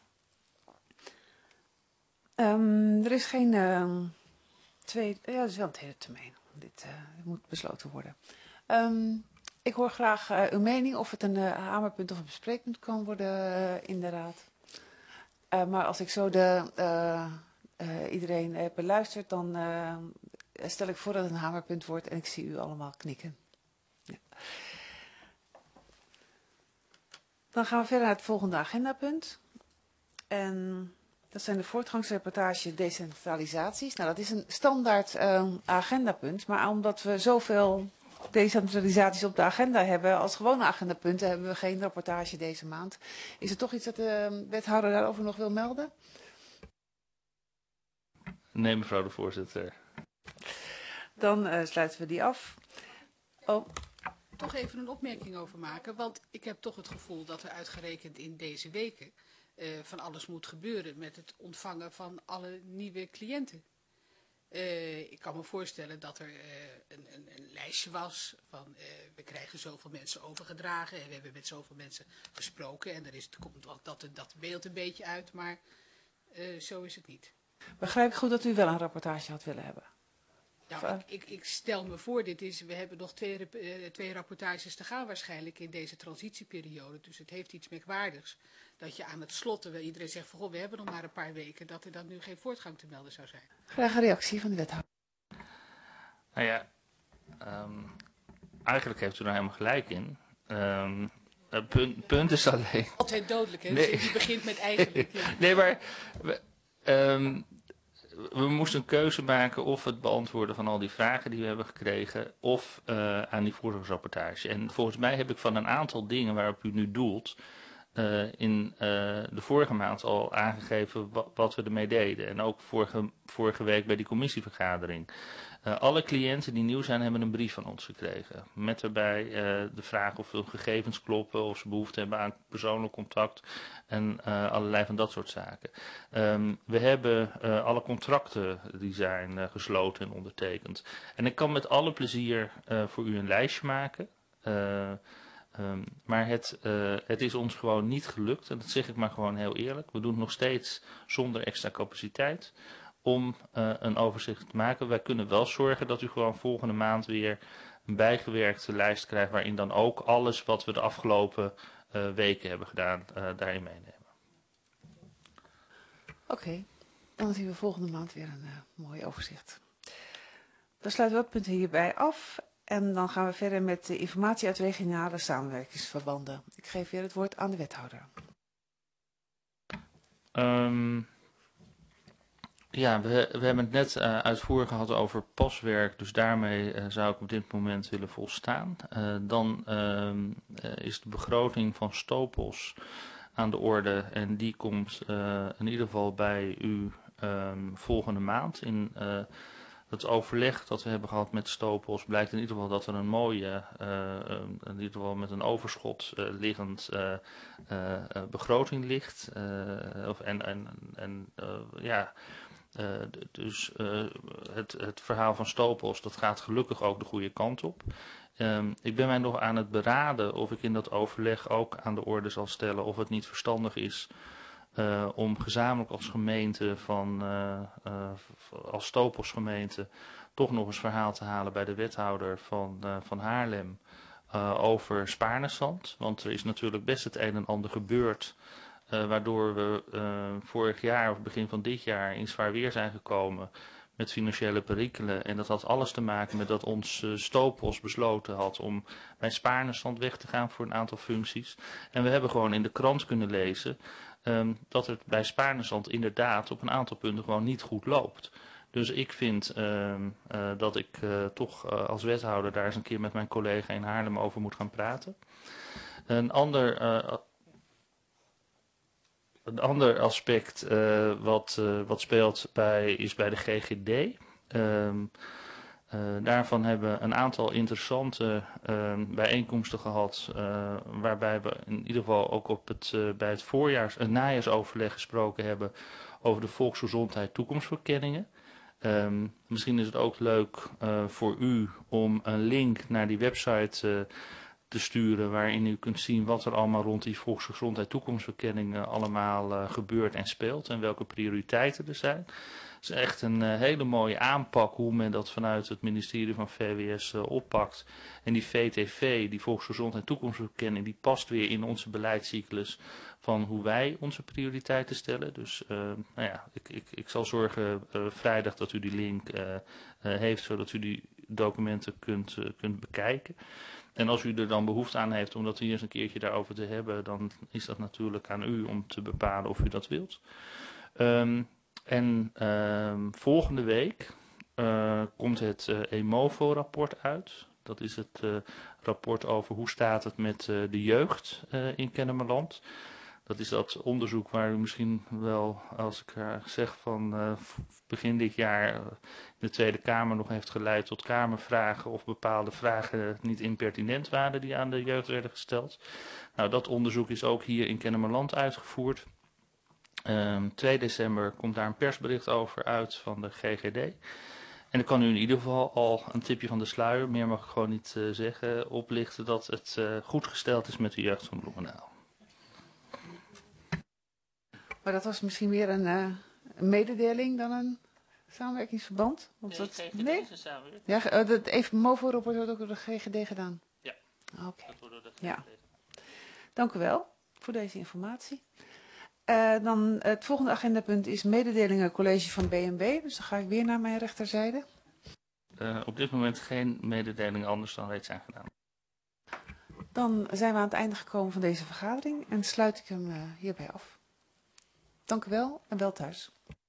Er is geen tweede, ja, dat is wel een tweede termijn. Dit moet besloten worden. Ik hoor graag uw mening of het een hamerpunt of een bespreekpunt kan worden in de raad. Maar als ik zo iedereen heb beluisterd, dan stel ik voor dat het een hamerpunt wordt en ik zie u allemaal knikken. Ja. Dan gaan we verder naar het volgende agendapunt. En dat zijn de voortgangsreportage decentralisaties. Nou, dat is een standaard agendapunt, maar omdat we zoveel decentralisaties op de agenda hebben, als gewone agendapunten hebben we geen rapportage deze maand. Is er toch iets dat de wethouder daarover nog wil melden? Nee, mevrouw de voorzitter. Dan sluiten we die af. Oh. Toch even een opmerking over maken, want ik heb toch het gevoel dat er uitgerekend in deze weken van alles moet gebeuren met het ontvangen van alle nieuwe cliënten. Ik kan me voorstellen dat er een lijstje was van we krijgen zoveel mensen overgedragen en we hebben met zoveel mensen gesproken en komt dat beeld een beetje uit, maar zo is het niet. Begrijp ik goed dat u wel een rapportage had willen hebben? Nou, ik stel me voor, we hebben nog twee rapportages te gaan waarschijnlijk in deze transitieperiode. Dus het heeft iets merkwaardigs dat je aan het slot, terwijl iedereen zegt van, goh, we hebben nog maar een paar weken, dat er dan nu geen voortgang te melden zou zijn. Graag een reactie van de wethouder. Nou ja, eigenlijk heeft u er helemaal gelijk in. Punt is alleen... Altijd dodelijk, hè? Nee. Dus je begint met eigenlijk. Ja. Nee, maar... We moesten een keuze maken of het beantwoorden van al die vragen die we hebben gekregen, of aan die voorzorgsrapportage. En volgens mij heb ik van een aantal dingen waarop u nu doelt, in de vorige maand al aangegeven wat we ermee deden. En ook vorige week bij die commissievergadering. Alle cliënten die nieuw zijn, hebben een brief van ons gekregen. Met daarbij de vraag of hun gegevens kloppen, of ze behoefte hebben aan persoonlijk contact en allerlei van dat soort zaken. We hebben alle contracten die zijn gesloten en ondertekend. En ik kan met alle plezier voor u een lijstje maken. Maar het is ons gewoon niet gelukt, en dat zeg ik maar gewoon heel eerlijk. We doen het nog steeds zonder extra capaciteit om een overzicht te maken. Wij kunnen wel zorgen dat u gewoon volgende maand weer een bijgewerkte lijst krijgt, waarin dan ook alles wat we de afgelopen weken hebben gedaan daarin meenemen. Oké, dan zien we volgende maand weer een mooi overzicht. Dan sluiten we dat punt hierbij af. En dan gaan we verder met de informatie uit regionale samenwerkingsverbanden. Ik geef weer het woord aan de wethouder. Ja, we hebben het net uitvoerig gehad over paswerk, dus daarmee zou ik op dit moment willen volstaan. Dan is de begroting van Stopos aan de orde en die komt in ieder geval bij u volgende maand. In het overleg dat we hebben gehad met Stopos blijkt in ieder geval dat er een mooie, in ieder geval met een overschot liggend begroting ligt. Dus het verhaal van Stopos, dat gaat gelukkig ook de goede kant op. Ik ben mij nog aan het beraden of ik in dat overleg ook aan de orde zal stellen of het niet verstandig is om gezamenlijk als gemeente als Stopos gemeente toch nog eens verhaal te halen bij de wethouder van Haarlem over Spaarneszand. Want er is natuurlijk best het een en ander gebeurd waardoor we vorig jaar of begin van dit jaar in zwaar weer zijn gekomen met financiële perikelen. En dat had alles te maken met dat ons Stopos besloten had om bij Spaarneszand weg te gaan voor een aantal functies. En we hebben gewoon in de krant kunnen lezen dat het bij Spaarneszand inderdaad op een aantal punten gewoon niet goed loopt. Dus ik vind dat ik toch als wethouder daar eens een keer met mijn collega in Haarlem over moet gaan praten. Een ander aspect wat speelt is bij de GGD. Daarvan hebben we een aantal interessante bijeenkomsten gehad, waarbij we in ieder geval ook bij het najaarsoverleg gesproken hebben over de volksgezondheid toekomstverkenningen. Misschien is het ook leuk voor u om een link naar die website te sturen waarin u kunt zien wat er allemaal rond die volksgezondheid toekomstverkenning allemaal gebeurt en speelt en welke prioriteiten er zijn. Het is echt een hele mooie aanpak hoe men dat vanuit het ministerie van VWS oppakt. En die VTV, die volksgezondheid toekomstverkenning, die past weer in onze beleidscyclus van hoe wij onze prioriteiten stellen. Dus nou ja, ik zal zorgen vrijdag dat u die link heeft, zodat u die documenten kunt bekijken. En als u er dan behoefte aan heeft om dat hier eens een keertje daarover te hebben, dan is dat natuurlijk aan u om te bepalen of u dat wilt. Volgende week komt het EMOVO-rapport uit. Dat is het rapport over hoe staat het met de jeugd in Kennemerland. Dat is dat onderzoek waar u misschien wel, als ik zeg van begin dit jaar de Tweede Kamer nog heeft geleid tot kamervragen of bepaalde vragen niet impertinent waren die aan de jeugd werden gesteld. Nou, dat onderzoek is ook hier in Kennemerland uitgevoerd. 2 december komt daar een persbericht over uit van de GGD. En ik kan u in ieder geval al een tipje van de sluier, meer mag ik gewoon niet zeggen, oplichten dat het goed gesteld is met de jeugd van Bloemendaal. Maar dat was misschien weer een mededeling dan een samenwerkingsverband? Want Nee, dat, GGD is een samenwerking. Ja, het even MOVO-rapport wordt ook door de GGD gedaan? Ja. Oké. Dat wordt door de GGD. Ja. Dank u wel voor deze informatie. Dan het volgende agendapunt is mededelingen college van BNB. Dus dan ga ik weer naar mijn rechterzijde. Op dit moment geen mededeling anders dan reeds zijn gedaan. Dan zijn we aan het einde gekomen van deze vergadering en sluit ik hem hierbij af. Dank u wel en wel thuis.